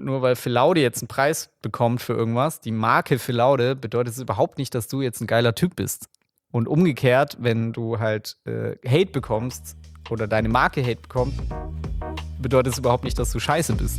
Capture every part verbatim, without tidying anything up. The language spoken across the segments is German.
nur weil Phil Laude jetzt einen Preis bekommt für irgendwas, die Marke Phil Laude, bedeutet es überhaupt nicht, dass du jetzt ein geiler Typ bist. Und umgekehrt, wenn du halt äh, Hate bekommst oder deine Marke Hate bekommt, bedeutet es überhaupt nicht, dass du scheiße bist.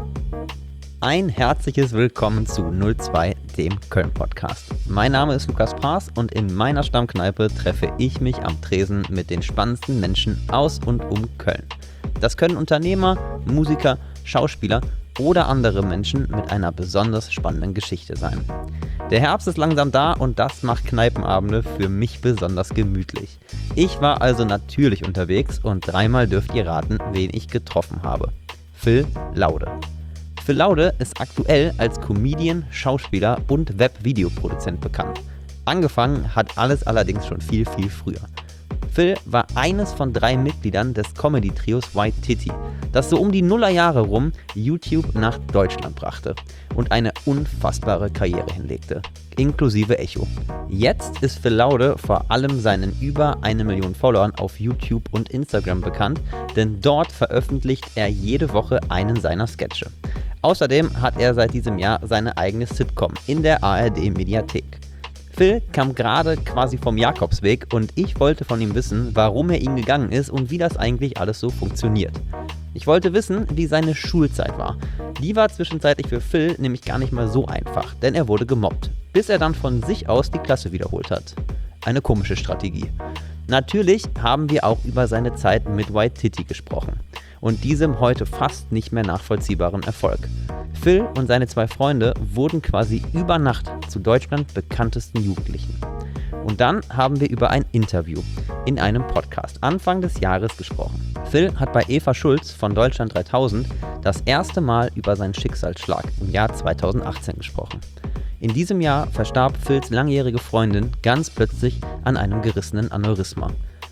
Ein herzliches Willkommen zu null zwei, dem Köln-Podcast. Mein Name ist Lukas Paas und in meiner Stammkneipe treffe ich mich am Tresen mit den spannendsten Menschen aus und um Köln. Das können Unternehmer, Musiker, Schauspieler oder andere Menschen mit einer besonders spannenden Geschichte sein. Der Herbst ist langsam da und das macht Kneipenabende für mich besonders gemütlich. Ich war also natürlich unterwegs und dreimal dürft ihr raten, wen ich getroffen habe. Phil Laude. Phil Laude ist aktuell als Comedian, Schauspieler und Web-Videoproduzent bekannt. Angefangen hat alles allerdings schon viel, viel früher. Phil war eines von drei Mitgliedern des Comedy-Trios White Titty, das so um die Nullerjahre rum YouTube nach Deutschland brachte und eine unfassbare Karriere hinlegte, inklusive Echo. Jetzt ist Phil Laude vor allem seinen über eine Million Followern auf YouTube und Instagram bekannt, denn dort veröffentlicht er jede Woche einen seiner Sketche. Außerdem hat er seit diesem Jahr seine eigene Sitcom in der A R D-Mediathek. Phil kam gerade quasi vom Jakobsweg und ich wollte von ihm wissen, warum er ihn gegangen ist und wie das eigentlich alles so funktioniert. Ich wollte wissen, wie seine Schulzeit war. Die war zwischenzeitlich für Phil nämlich gar nicht mal so einfach, denn er wurde gemobbt, bis er dann von sich aus die Klasse wiederholt hat. Eine komische Strategie. Natürlich haben wir auch über seine Zeit mit White Titty gesprochen und diesem heute fast nicht mehr nachvollziehbaren Erfolg. Phil und seine zwei Freunde wurden quasi über Nacht zu Deutschland bekanntesten Jugendlichen. Und dann haben wir über ein Interview in einem Podcast Anfang des Jahres gesprochen. Phil hat bei Eva Schulz von Deutschland dreitausend das erste Mal über seinen Schicksalsschlag im Jahr zweitausendachtzehn gesprochen. In diesem Jahr verstarb Phils langjährige Freundin ganz plötzlich an einem gerissenen Aneurysma.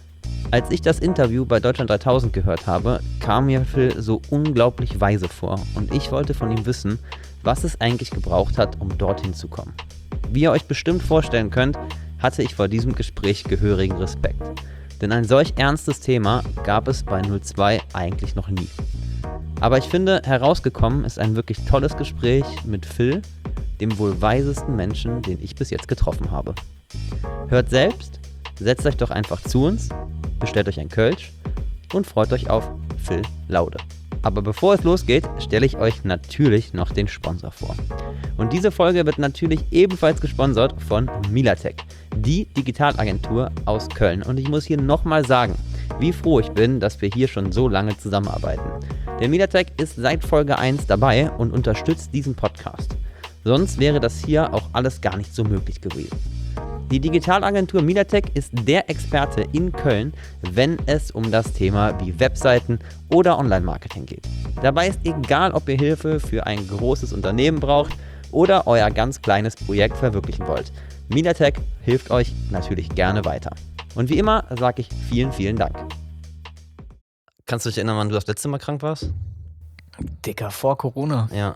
Als ich das Interview bei Deutschland dreitausend gehört habe, kam mir Phil so unglaublich weise vor und ich wollte von ihm wissen, was es eigentlich gebraucht hat, um dorthin zu kommen. Wie ihr euch bestimmt vorstellen könnt, hatte ich vor diesem Gespräch gehörigen Respekt. Denn ein solch ernstes Thema gab es bei null zwei eigentlich noch nie. Aber ich finde, herausgekommen ist ein wirklich tolles Gespräch mit Phil, dem wohl weisesten Menschen, den ich bis jetzt getroffen habe. Hört selbst, setzt euch doch einfach zu uns, bestellt euch ein Kölsch und freut euch auf Phil Laude. Aber bevor es losgeht, stelle ich euch natürlich noch den Sponsor vor. Und diese Folge wird natürlich ebenfalls gesponsert von Milatec, die Digitalagentur aus Köln. Und ich muss hier nochmal sagen, wie froh ich bin, dass wir hier schon so lange zusammenarbeiten. Der Milatec ist seit Folge eins dabei und unterstützt diesen Podcast. Sonst wäre das hier auch alles gar nicht so möglich gewesen. Die Digitalagentur Milatec ist der Experte in Köln, wenn es um das Thema wie Webseiten oder Online-Marketing geht. Dabei ist egal, ob ihr Hilfe für ein großes Unternehmen braucht oder euer ganz kleines Projekt verwirklichen wollt. Milatec hilft euch natürlich gerne weiter. Und wie immer sage ich vielen, vielen Dank. Kannst du dich erinnern, wann du das letzte Mal krank warst? Dicker, vor Corona. Ja.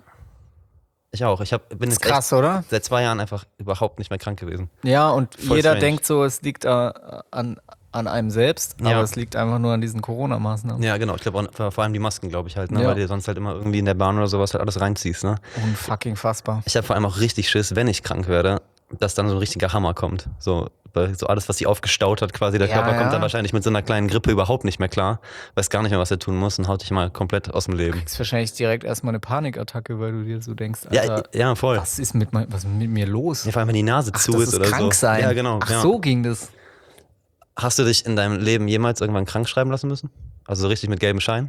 Ich auch. Ich hab, bin Das jetzt ist krass, echt oder? seit zwei Jahren einfach überhaupt nicht mehr krank gewesen. Ja, und Voll jeder strange. denkt so, es liegt äh, an, an einem selbst, Ja. aber es liegt einfach nur an diesen Corona-Maßnahmen. Ja, genau. Ich glaube vor vor allem die Masken, glaube ich halt, ne? Ja. Weil du sonst halt immer irgendwie in der Bahn oder sowas halt alles reinziehst, ne? Unfucking fassbar. Ich habe vor allem auch richtig Schiss, wenn ich krank werde, dass dann so ein richtiger Hammer kommt. So, weil so alles, was sich aufgestaut hat, quasi der Ja, Körper ja. kommt dann wahrscheinlich mit so einer kleinen Grippe überhaupt nicht mehr klar, weiß gar nicht mehr, was er tun muss und haut dich mal komplett aus dem Leben. Ist wahrscheinlich direkt erstmal eine Panikattacke, weil du dir so denkst, Ja, Alter, ja, voll. was ist mit, mein, was ist mit mir los? Ja, vor allem, wenn die Nase Ach, zu das ist ist oder krank so. sein. Ja, genau. Ach, ja. so ging das. Hast du dich in deinem Leben jemals irgendwann krank schreiben lassen müssen? Also so richtig mit gelbem Schein?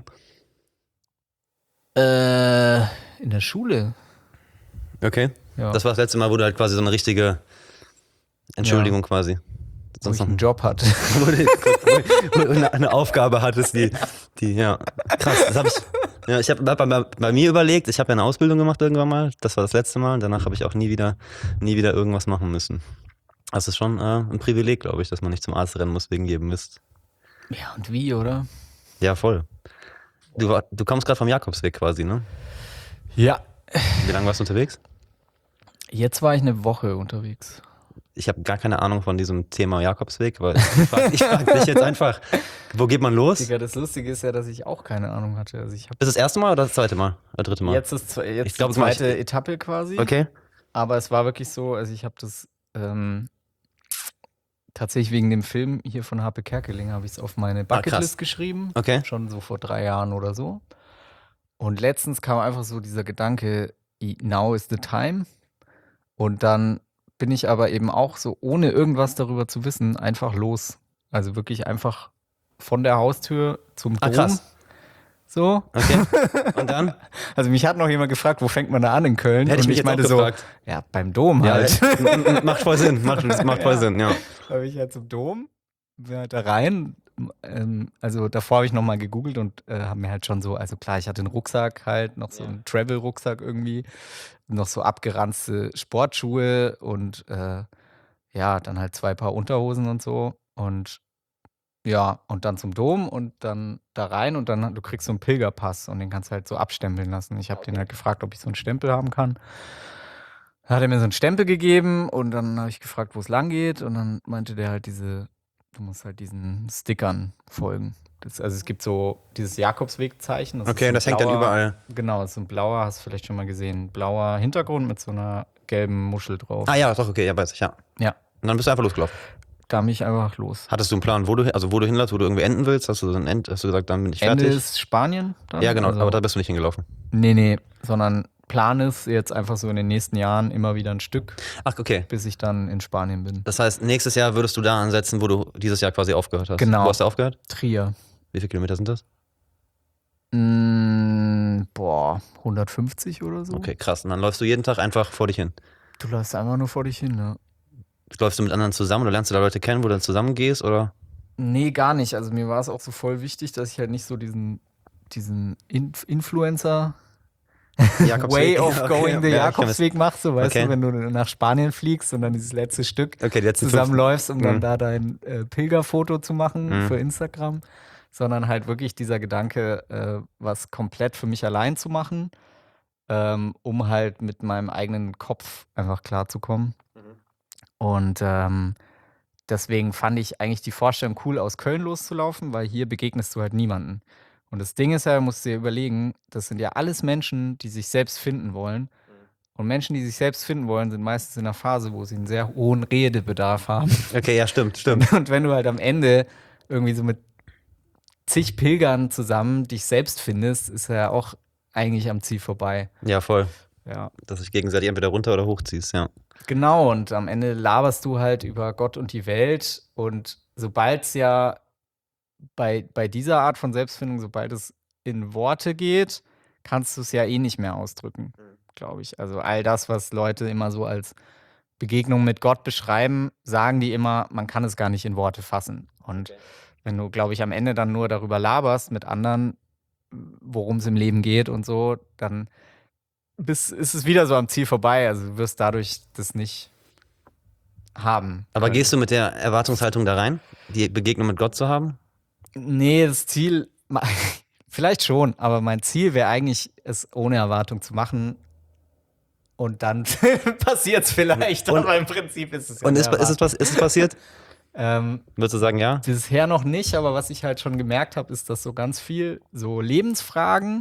Äh, in der Schule. Okay. Ja. Das war das letzte Mal, wo du halt quasi so eine richtige Entschuldigung quasi. Wo Sonst ich noch einen Job hatte. wo du, wo du eine, eine Aufgabe hattest, die, die, ja, krass, das habe ich, ja, ich habe bei, bei, bei mir überlegt, ich habe ja eine Ausbildung gemacht irgendwann mal, das war das letzte Mal, und danach habe ich auch nie wieder, nie wieder irgendwas machen müssen. Das ist schon äh, ein Privileg, glaube ich, dass man nicht zum Arzt rennen muss wegen jedem Mist. Ja, und wie, oder? Ja, voll. Du, war- du kommst gerade vom Jakobsweg quasi, ne? Ja. Wie lange warst du unterwegs? Jetzt war ich eine Woche unterwegs. ich habe gar keine Ahnung von diesem Thema Jakobsweg, aber ich frage ich frag dich jetzt einfach, wo geht man los? Digga, das Lustige ist ja, dass ich auch keine Ahnung hatte. Also ich hab Ist das erste Mal oder das zweite Mal? Oder dritte Mal? jetzt ist zwe- jetzt Ich glaub, die das mach ich- zweite Etappe quasi. Okay. Aber es war wirklich so, also ich habe das ähm, tatsächlich wegen dem Film hier von Harpe Kerkeling habe ich es auf meine Ah, krass. Bucketlist geschrieben. Okay. Schon so vor drei Jahren oder so. Und letztens kam einfach so dieser Gedanke, i- now is the time. Und dann bin ich aber eben auch so, ohne irgendwas darüber zu wissen, einfach los. Also wirklich einfach von der Haustür zum Ah, Dom. krass. So. Okay. Und dann? Also mich hat noch jemand gefragt, wo fängt man da an in Köln? Hätte ich Und mich ich jetzt auch meinte so, gefragt. ja, beim Dom Ja, halt. m- m- macht voll Sinn. Macht, macht voll Ja. Sinn, ja. Da bin ich halt zum Dom, bin halt da rein. Ähm, also davor habe ich nochmal gegoogelt und äh, habe mir halt schon so, also klar, ich hatte einen Rucksack halt, noch so Ja. einen Travel-Rucksack irgendwie, noch so abgeranzte Sportschuhe und äh, ja, dann halt zwei Paar Unterhosen und so. Und ja, und dann zum Dom und dann da rein und dann, du kriegst so einen Pilgerpass und den kannst du halt so abstempeln lassen. Ich habe den halt gefragt, ob ich so einen Stempel haben kann. Da hat er mir so einen Stempel gegeben und dann habe ich gefragt, wo es lang geht und dann meinte der halt diese, du musst halt diesen Stickern folgen. Das, also es gibt so dieses Jakobswegzeichen. Das ist Okay, so ein das hängt dann blauer- überall. Genau, das ist so ein blauer, hast du vielleicht schon mal gesehen, blauer Hintergrund mit so einer gelben Muschel drauf. Ah ja, doch, okay, ja, weiß ich, ja. Ja, Und dann bist du einfach losgelaufen. da bin ich einfach los. Hattest du einen Plan, wo du, hin- also wo du hinläufst, wo du irgendwie enden willst? Hast du, so ein End, hast du gesagt, dann bin ich Ende fertig? ist Spanien dann? Ja, genau, Also, aber da bist du nicht hingelaufen. nee, nee, sondern Plan ist jetzt einfach so in den nächsten Jahren immer wieder ein Stück, Ach, okay. bis ich dann in Spanien bin. Das heißt, nächstes Jahr würdest du da ansetzen, wo du dieses Jahr quasi aufgehört hast. Genau. Wo hast du aufgehört? Trier. Wie viele Kilometer sind das? Mm, boah, hundertfünfzig oder so. Okay, krass. Und dann läufst du jeden Tag einfach vor dich hin. Du läufst einfach nur vor dich hin, ne? Läufst du mit anderen zusammen oder lernst du da Leute kennen, wo du dann zusammen gehst? Oder? Nee, gar nicht. Also mir war es auch so voll wichtig, dass ich halt nicht so diesen, diesen Inf Influencer Way of Okay, going the ja, ich kenn das. Jakobsweg machst, so weißt Okay. du, wenn du nach Spanien fliegst und dann dieses letzte Stück Okay, die letzten zusammenläufst, um dann Mhm. da dein äh, Pilgerfoto zu machen Mhm. für Instagram, sondern halt wirklich dieser Gedanke, äh, was komplett für mich allein zu machen, ähm, um halt mit meinem eigenen Kopf einfach klarzukommen. Und ähm, deswegen fand ich eigentlich die Vorstellung cool, aus Köln loszulaufen, weil hier begegnest du halt niemanden. Und das Ding ist ja, musst du dir überlegen, das sind ja alles Menschen, die sich selbst finden wollen. Und Menschen, die sich selbst finden wollen, sind meistens in einer Phase, wo sie einen sehr hohen Redebedarf haben. Okay, ja, stimmt, stimmt. Und wenn du halt am Ende irgendwie so mit zig Pilgern zusammen dich selbst findest, ist ja auch eigentlich am Ziel vorbei. Ja, voll. Ja. Dass sich gegenseitig entweder runter oder hochziehst, ja. Genau, und am Ende laberst du halt über Gott und die Welt. Und sobald es ja bei, bei dieser Art von Selbstfindung, sobald es in Worte geht, kannst du es ja eh nicht mehr ausdrücken, glaube ich. Also all das, was Leute immer so als Begegnung mit Gott beschreiben, sagen die immer, man kann es gar nicht in Worte fassen. Und wenn du, glaube ich, am Ende dann nur darüber laberst mit anderen, worum es im Leben geht und so, dann bis, ist es wieder so am Ziel vorbei. Also du wirst dadurch das nicht haben. Aber können. gehst du mit der Erwartungshaltung da rein, die Begegnung mit Gott zu haben? Nee, das Ziel, vielleicht schon, aber mein Ziel wäre eigentlich, es ohne Erwartung zu machen. Und dann passiert es vielleicht, Und- aber im Prinzip ist es ja Und eine ist, ist, es, pass- ist es passiert? Ähm, Würdest du sagen, ja? bisher noch nicht, aber was ich halt schon gemerkt habe, ist, dass so ganz viel so Lebensfragen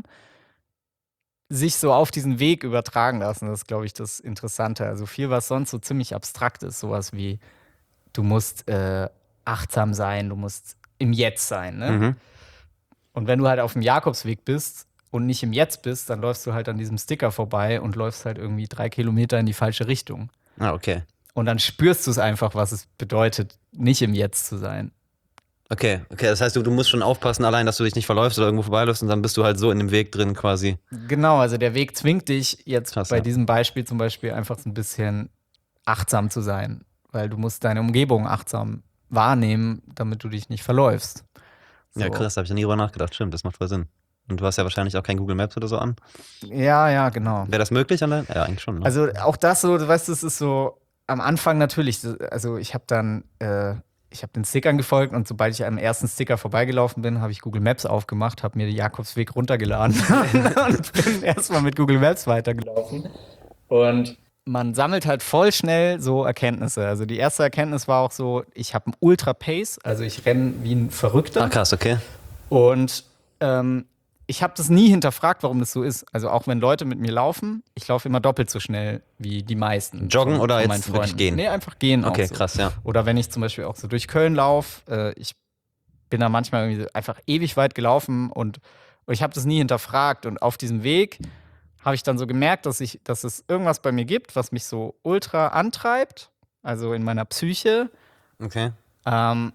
sich so auf diesen Weg übertragen lassen. Das ist, glaube ich, das Interessante. Also viel, was sonst so ziemlich abstrakt ist, sowas wie, du musst äh, achtsam sein, du musst im Jetzt sein. Ne? Mhm. Und wenn du halt auf dem Jakobsweg bist und nicht im Jetzt bist, dann läufst du halt an diesem Sticker vorbei und läufst halt irgendwie drei Kilometer in die falsche Richtung. Ah, okay. Und dann spürst du es einfach, was es bedeutet, nicht im Jetzt zu sein. Okay, okay, das heißt, du, du musst schon aufpassen, allein, dass du dich nicht verläufst oder irgendwo vorbeiläufst und dann bist du halt so in dem Weg drin quasi. Genau, also der Weg zwingt dich jetzt Krass, bei ja. diesem Beispiel zum Beispiel einfach so ein bisschen achtsam zu sein, weil du musst deine Umgebung achtsam wahrnehmen, damit du dich nicht verläufst. So. Ja, krass, da habe ich ja nie drüber nachgedacht. Stimmt, das macht voll Sinn. Und du hast ja wahrscheinlich auch kein Google Maps oder so an. Ja, ja, genau. Wäre das möglich an der? Ja, eigentlich schon. Ne? Also auch das so, du weißt, es ist so am Anfang natürlich, also ich habe dann, äh, ich habe den Stickern gefolgt und sobald ich am ersten Sticker vorbeigelaufen bin, habe ich Google Maps aufgemacht, habe mir den Jakobsweg runtergeladen und bin erstmal mit Google Maps weitergelaufen. Und man sammelt halt voll schnell so Erkenntnisse. Also die erste Erkenntnis war auch so, ich habe einen Ultra-Pace, also ich renne wie ein Verrückter. Ach krass, okay. Und ähm, ich habe das nie hinterfragt, warum das so ist. Also auch wenn Leute mit mir laufen, ich laufe immer doppelt so schnell wie die meisten. Joggen von, oder von jetzt wirklich gehen? Nee, einfach gehen Okay, auch so. krass, ja. Oder wenn ich zum Beispiel auch so durch Köln laufe, äh, ich bin da manchmal irgendwie einfach ewig weit gelaufen und, und ich habe das nie hinterfragt. Und auf diesem Weg habe ich dann so gemerkt, dass, ich, dass es irgendwas bei mir gibt, was mich so ultra antreibt, also in meiner Psyche. Okay. Ähm,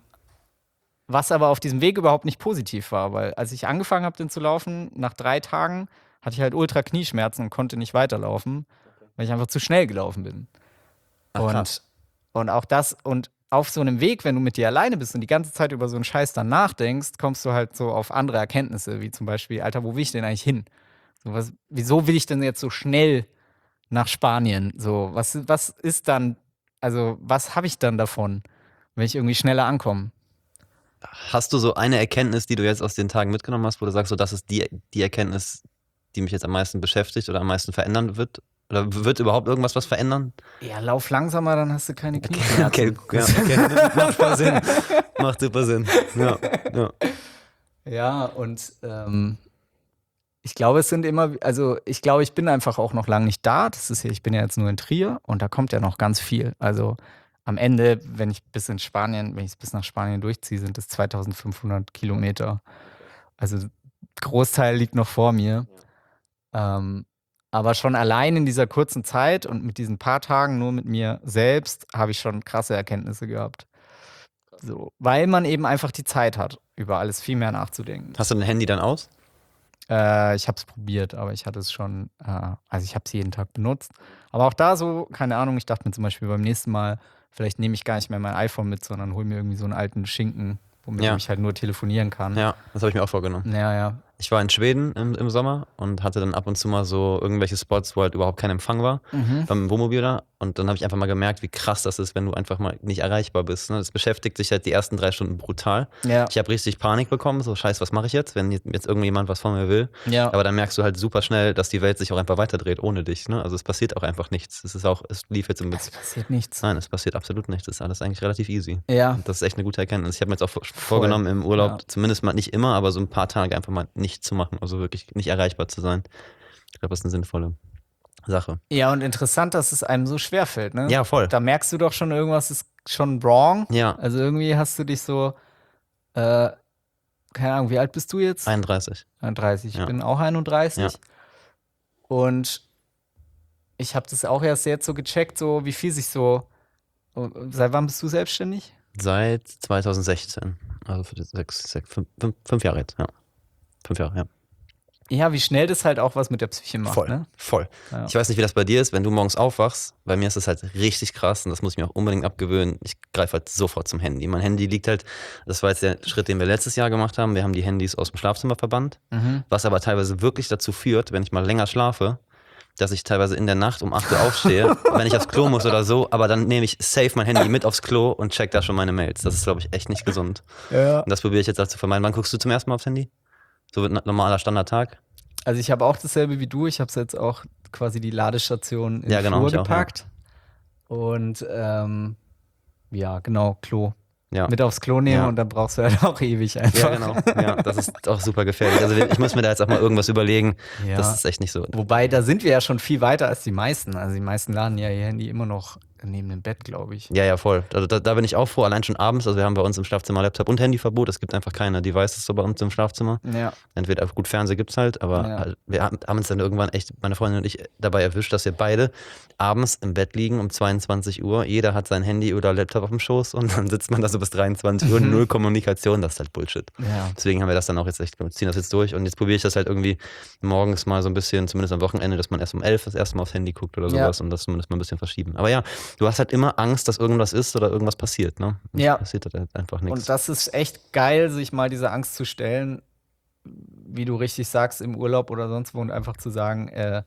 was aber auf diesem Weg überhaupt nicht positiv war, weil als ich angefangen habe, den zu laufen, nach drei Tagen hatte ich halt ultra Knieschmerzen und konnte nicht weiterlaufen, weil ich einfach zu schnell gelaufen bin. Ach, krass. Und, und auch das, und auf so einem Weg, wenn du mit dir alleine bist und die ganze Zeit über so einen Scheiß dann nachdenkst, kommst du halt so auf andere Erkenntnisse, wie zum Beispiel, Alter, wo will ich denn eigentlich hin? So, was, wieso will ich denn jetzt so schnell nach Spanien? So, was, was ist dann, also was habe ich dann davon, wenn ich irgendwie schneller ankomme? Hast du so eine Erkenntnis, die du jetzt aus den Tagen mitgenommen hast, wo du sagst, so, das ist die, die Erkenntnis, die mich jetzt am meisten beschäftigt oder am meisten verändern wird? Oder wird überhaupt irgendwas was verändern? Ja, lauf langsamer, dann hast du keine Knieschmerzen. Okay, ja, okay. Macht voll Sinn. Macht super Sinn. Ja, ja. Ja, und ähm, ich glaube, es sind immer, also ich glaube, ich bin einfach auch noch lange nicht da. Das ist ja, ich bin ja jetzt nur in Trier und da kommt ja noch ganz viel. Also am Ende, wenn ich bis in Spanien, wenn ich es bis nach Spanien durchziehe, sind es zweitausendfünfhundert Kilometer. Also Großteil liegt noch vor mir. Ähm, aber schon allein in dieser kurzen Zeit und mit diesen paar Tagen nur mit mir selbst habe ich schon krasse Erkenntnisse gehabt. So, weil man eben einfach die Zeit hat, über alles viel mehr nachzudenken. Hast du dein Handy dann aus? Äh, ich habe es probiert, aber ich hatte es schon, äh, also ich habe es jeden Tag benutzt. Aber auch da so, keine Ahnung, ich dachte mir zum Beispiel beim nächsten Mal, vielleicht nehme ich gar nicht mehr mein iPhone mit, sondern hole mir irgendwie so einen alten Schinken, womit Ja. ich halt nur telefonieren kann. Ja, das habe ich mir auch vorgenommen. Ja, ja. Ich war in Schweden im, im Sommer und hatte dann ab und zu mal so irgendwelche Spots, wo halt überhaupt kein Empfang war, Mhm. beim Wohnmobil da. Und dann habe ich einfach mal gemerkt, wie krass das ist, wenn du einfach mal nicht erreichbar bist. Ne? Das beschäftigt sich halt die ersten drei Stunden brutal. Ja. Ich habe richtig Panik bekommen, so scheiße, was mache ich jetzt, wenn jetzt irgendjemand was von mir will. Ja. Aber dann merkst du halt super schnell, dass die Welt sich auch einfach weiterdreht ohne dich. Ne? Also es passiert auch einfach nichts. Es ist auch, es lief jetzt im Es passiert nichts. Nein, es passiert absolut nichts. Es ist alles eigentlich relativ easy. Ja. Und das ist echt eine gute Erkenntnis. Ich habe mir jetzt auch vor- vorgenommen, im Urlaub, Ja. zumindest mal nicht immer, aber so ein paar Tage einfach mal nichts zu machen. Also wirklich nicht erreichbar zu sein. Ich glaube, das ist eine sinnvolle Sache. Ja, und interessant, dass es einem so schwer fällt, ne? Ja, voll. Da merkst du doch schon, irgendwas ist schon wrong. Ja, Also irgendwie hast du dich so, äh, keine Ahnung, wie alt bist du jetzt? einunddreißig. einunddreißig. Ich Ja. bin auch einunddreißig. Ja. Und ich habe das auch erst jetzt so gecheckt, so wie viel sich so. Seit wann bist du selbstständig? Seit zweitausendsechzehn. Also für die sechs, sechs, fünf, fünf, fünf Jahre jetzt, ja. Fünf Jahre, ja. Ja, wie schnell das halt auch was mit der Psyche macht, Voll, ne? voll. Ja. Ich weiß nicht, wie das bei dir ist, wenn du morgens aufwachst. Bei mir ist das halt richtig krass und das muss ich mir auch unbedingt abgewöhnen. Ich greife halt sofort zum Handy. Mein Handy liegt halt, das war jetzt der Schritt, den wir letztes Jahr gemacht haben. Wir haben die Handys aus dem Schlafzimmer verbannt, Mhm. was aber teilweise wirklich dazu führt, wenn ich mal länger schlafe, dass ich teilweise in der Nacht um acht Uhr aufstehe, wenn ich aufs Klo muss oder so, aber dann nehme ich safe mein Handy mit aufs Klo und check da schon meine Mails. Das ist, glaube ich, echt nicht gesund. Ja. Und das probiere ich jetzt auch zu vermeiden. Wann guckst du zum ersten Mal aufs Handy? So wird ein normaler Standardtag? Also ich habe auch dasselbe wie du. Ich habe jetzt auch quasi die Ladestation in Ja, den genau, Flur ich auch, gepackt. Und ähm, ja, genau, Klo. Ja. Mit aufs Klo nehmen Ja. und dann brauchst du halt auch ewig einfach. Ja, genau. Ja, das ist auch super gefährlich. Also ich muss mir da jetzt auch mal irgendwas überlegen. Ja. Das ist echt nicht so. Wobei, da sind wir ja schon viel weiter als die meisten. Also die meisten laden ja ihr Handy immer noch neben dem Bett, glaube ich. Ja, ja, voll. Also da, da bin ich auch froh, allein schon abends. Also wir haben bei uns im Schlafzimmer Laptop und Handyverbot. Es gibt einfach keine Devices so bei uns im Schlafzimmer. Ja. Entweder gut Fernseher gibt's halt, aber Ja. halt, wir haben haben uns dann irgendwann echt, meine Freundin und ich, dabei erwischt, dass wir beide abends im Bett liegen um zweiundzwanzig Uhr. Jeder hat sein Handy oder Laptop auf dem Schoß und dann sitzt man da so bis dreiundzwanzig Uhr, null Kommunikation. Das ist halt Bullshit. Ja. Deswegen haben wir das dann auch jetzt echt, wir ziehen das jetzt durch und jetzt probiere ich das halt irgendwie morgens mal so ein bisschen, zumindest am Wochenende, dass man erst um elf das erste Mal aufs Handy guckt oder Ja. sowas und das zumindest mal ein bisschen verschieben. Aber ja, du hast halt immer Angst, dass irgendwas ist oder irgendwas passiert, ne? Und Ja. passiert halt einfach nichts. Und das ist echt geil, sich mal diese Angst zu stellen, wie du richtig sagst, im Urlaub oder sonst wo und einfach zu sagen, äh,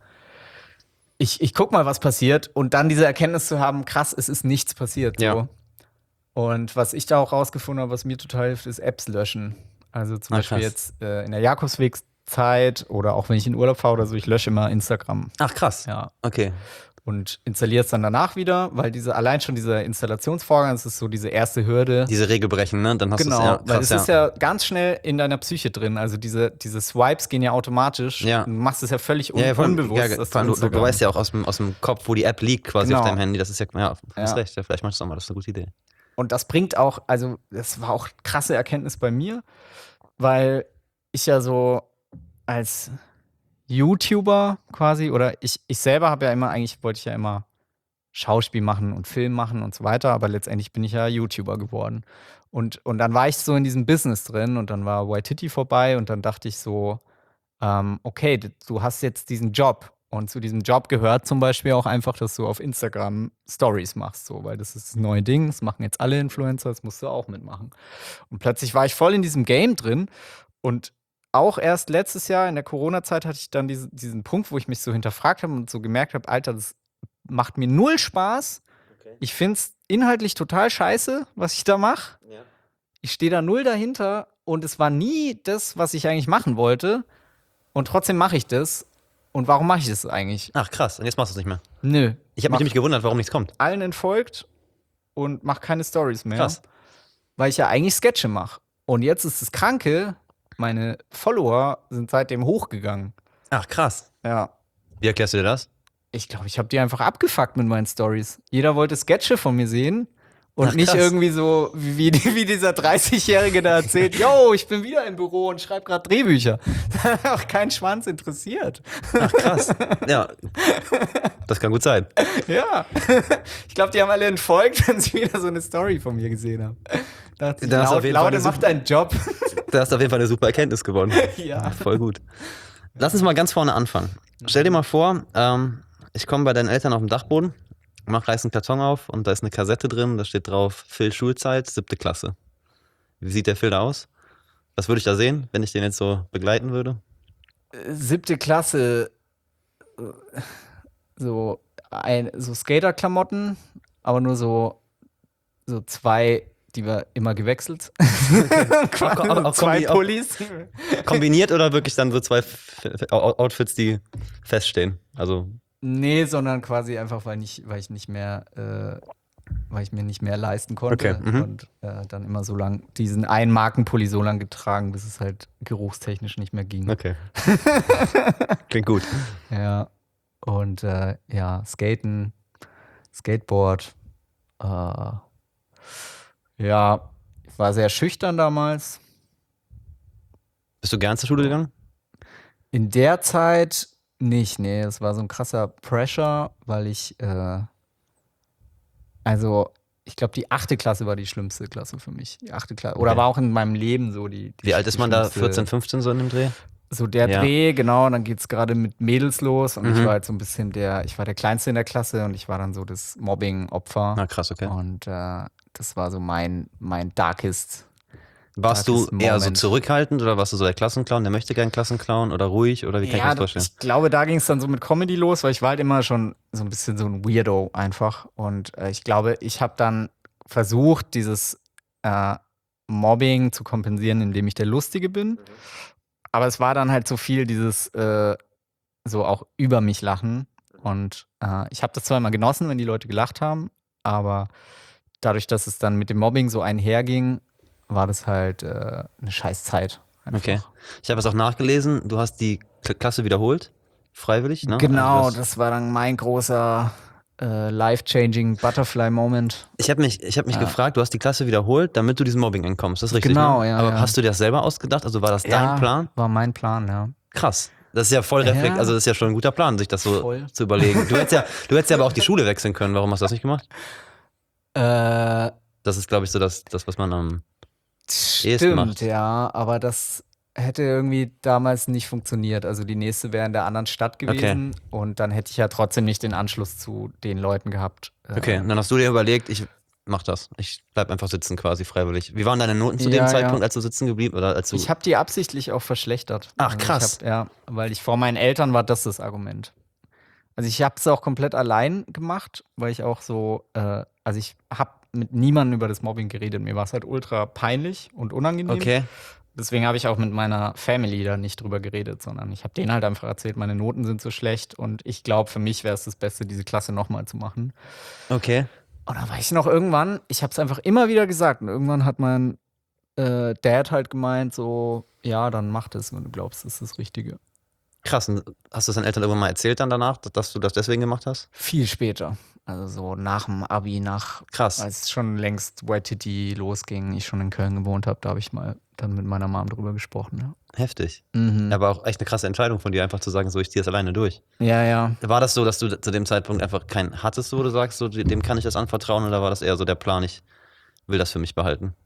ich, ich guck mal, was passiert und dann diese Erkenntnis zu haben, krass, es ist nichts passiert. So. Ja. Und was ich da auch rausgefunden habe, was mir total hilft, ist Apps löschen. Also zum Ah, Beispiel krass. jetzt äh, in der Jakobswegszeit oder auch wenn ich in Urlaub fahre oder so, ich lösche immer Instagram. Ach krass. Ja. Okay. und installierst dann danach wieder, weil diese allein schon dieser Installationsvorgang, das ist so diese erste Hürde. Diese Regel brechen, ne? Dann hast Genau, du's, ja, weil krass, das ist ja ganz schnell in deiner Psyche drin. Also diese, diese Swipes gehen ja automatisch. Ja. Du machst es ja völlig un Ja, ja, vor allem, unbewusst. ja, dass vor allem, du, du Instagram- weißt ja auch aus dem, aus dem Kopf, wo die App liegt, quasi Genau. auf deinem Handy. Das ist ja, ja, hast Ja. recht, ja, vielleicht machst du es auch mal, das ist eine gute Idee. Und das bringt auch, also das war auch krasse Erkenntnis bei mir, weil ich ja so als YouTuber quasi, oder ich, ich selber habe ja immer, eigentlich wollte ich ja immer Schauspiel machen und Film machen und so weiter, aber letztendlich bin ich ja YouTuber geworden. Und, und dann war ich so in diesem Business drin und dann war Waititi vorbei und dann dachte ich so, ähm, okay, d- du hast jetzt diesen Job. Und zu diesem Job gehört zum Beispiel auch einfach, dass du auf Instagram Stories machst, so, weil das ist das neue Ding, das machen jetzt alle Influencer, das musst du auch mitmachen. Und plötzlich war ich voll in diesem Game drin und auch erst letztes Jahr in der Corona-Zeit hatte ich dann diesen, diesen Punkt, wo ich mich so hinterfragt habe und so gemerkt habe, Alter, das macht mir null Spaß. Ich finde es inhaltlich total scheiße, was ich da mache. Ich stehe da null dahinter und es war nie das, was ich eigentlich machen wollte. Und trotzdem mache ich das. Und warum mache ich das eigentlich? Ach, krass, und jetzt machst du es nicht mehr. Nö. Ich habe mich Mach nämlich gewundert, warum nichts kommt. allen entfolgt und mache keine Stories mehr. Krass. Weil ich ja eigentlich Sketche mache. Und jetzt ist das Kranke, meine Follower sind seitdem hochgegangen. Ach, krass. Ja. Wie erklärst du dir das? Ich glaube, ich habe die einfach abgefuckt mit meinen Stories. Jeder wollte Sketche von mir sehen. Und Ach, nicht krass. irgendwie so, wie, wie, wie dieser dreißigjährige da erzählt, yo, ich bin wieder im Büro und schreibe gerade Drehbücher. Auch kein Schwanz interessiert. Ach, krass. Ja, das kann gut sein. Ja. Ich glaube, die haben alle entfolgt, wenn sie wieder so eine Story von mir gesehen haben. Dachte ich, Da hast du auf laut, jeden Fall Laude eine macht super- deinen Job. Da hast du auf jeden Fall eine super Erkenntnis gewonnen. Ja. Voll gut. Lass uns mal ganz vorne anfangen. Stell dir mal vor, ähm, ich komme bei deinen Eltern auf dem Dachboden, mach reiß einen Karton auf und da ist eine Kassette drin, da steht drauf Phil Schulzeit, siebte Klasse. Wie sieht der Phil da aus? Was würde ich da sehen, wenn ich den jetzt so begleiten würde? Siebte Klasse, äh, so, ein, so Skater-Klamotten, aber nur so, so zwei, die wir immer gewechselt. Quasi Aber- aber- so zwei kombi- auch- Pullis. Kombiniert oder wirklich dann so zwei F- F- Outfits, die feststehen? Also, Nee, sondern quasi einfach, weil, nicht, weil ich nicht mehr, äh, weil ich mir nicht mehr leisten konnte. Okay, mhm. Und äh, dann immer so lang diesen einen Markenpulli so lang getragen, bis es halt geruchstechnisch nicht mehr ging. okay. Klingt gut. Ja. Und äh, ja, Skaten, Skateboard. Äh, ja, ich war sehr schüchtern damals. Bist du gern zur Schule gegangen? In der Zeit nicht, nee, es war so ein krasser Pressure, weil ich, äh, also, ich glaube, die achte Klasse war die schlimmste Klasse für mich. Die achte Klasse. Oder Okay. war auch in meinem Leben so die. die Wie alt ist die man da? schlimmste- vierzehn, fünfzehn so in dem Dreh? So der Ja. Dreh, genau, und dann geht es gerade mit Mädels los und Mhm. ich war halt so ein bisschen der, ich war der Kleinste in der Klasse und ich war dann so das Mobbing-Opfer. Na krass, okay. Und äh, das war so mein, mein darkest. Warst du darkest eher so Moment. zurückhaltend oder warst du so der Klassenclown, der möchte gern Klassenclown oder ruhig oder wie kann ich mir das vorstellen? ich glaube, da ging es dann so mit Comedy los, weil ich war halt immer schon so ein bisschen so ein Weirdo einfach. Und äh, ich glaube, ich habe dann versucht, dieses äh, Mobbing zu kompensieren, indem ich der Lustige bin. Aber es war dann halt so viel dieses äh, so auch über mich lachen. Und äh, ich habe das zwar immer genossen, wenn die Leute gelacht haben, aber dadurch, dass es dann mit dem Mobbing so einherging, war das halt äh, eine scheiß Zeit. einfach. Okay. Ich habe es auch nachgelesen, du hast die K Klasse wiederholt, freiwillig, ne? Genau, Also das war dann mein großer äh, life-changing Butterfly-Moment. ich habe mich, ich hab mich Ja. gefragt, du hast die Klasse wiederholt, damit du diesem Mobbing entkommst, das ist richtig, Genau, ne? ja, Aber ja. hast du dir das selber ausgedacht? Also war das dein Plan? War mein Plan, ja. Krass. Das ist ja voll reflekt, Ja. also das ist ja schon ein guter Plan, sich das so Voll. zu überlegen. Du hättest ja, du hättest ja aber auch die Schule wechseln können, warum hast du das nicht gemacht? Äh, Das ist, glaube ich, so das, das, was man am Ehesten macht. stimmt, ja, aber das hätte irgendwie damals nicht funktioniert. Also die nächste wäre in der anderen Stadt gewesen und dann hätte ich ja trotzdem nicht den Anschluss zu den Leuten gehabt. Äh, Okay, und dann hast du dir überlegt, ich mach das. Ich bleib einfach sitzen quasi freiwillig. Wie waren deine Noten zu Ja, dem Zeitpunkt, ja. als du sitzen geblieben oder als du Ich habe die absichtlich auch verschlechtert. Ach, Also ich krass. Hab, ja, weil ich vor meinen Eltern war das das Argument. Also ich habe es auch komplett allein gemacht, weil ich auch so, äh, also ich habe mit niemandem über das Mobbing geredet. Mir war es halt ultra peinlich und unangenehm. Okay. deswegen habe ich auch mit meiner Family da nicht drüber geredet, sondern ich habe denen halt einfach erzählt, meine Noten sind so schlecht und ich glaube, für mich wäre es das Beste, diese Klasse nochmal zu machen. Okay. Und dann war ich noch irgendwann, ich habe es einfach immer wieder gesagt und irgendwann hat mein äh, Dad halt gemeint so, ja, dann mach das, wenn du glaubst, das ist das Richtige. Krass. Und hast du es deinen Eltern irgendwann mal erzählt dann danach, dass du das deswegen gemacht hast? Viel später. Also so nach dem Abi, nach, Krass. als es schon längst Waititi losging, ich schon in Köln gewohnt habe, da habe ich mal dann mit meiner Mom drüber gesprochen. Ja. Heftig. Mhm. Aber auch echt eine krasse Entscheidung von dir, einfach zu sagen, so, ich ziehe es alleine durch. Ja, ja. War das so, dass du zu dem Zeitpunkt einfach keinen hattest, wo du sagst, so, dem kann ich das anvertrauen, oder war das eher so der Plan, ich will das für mich behalten?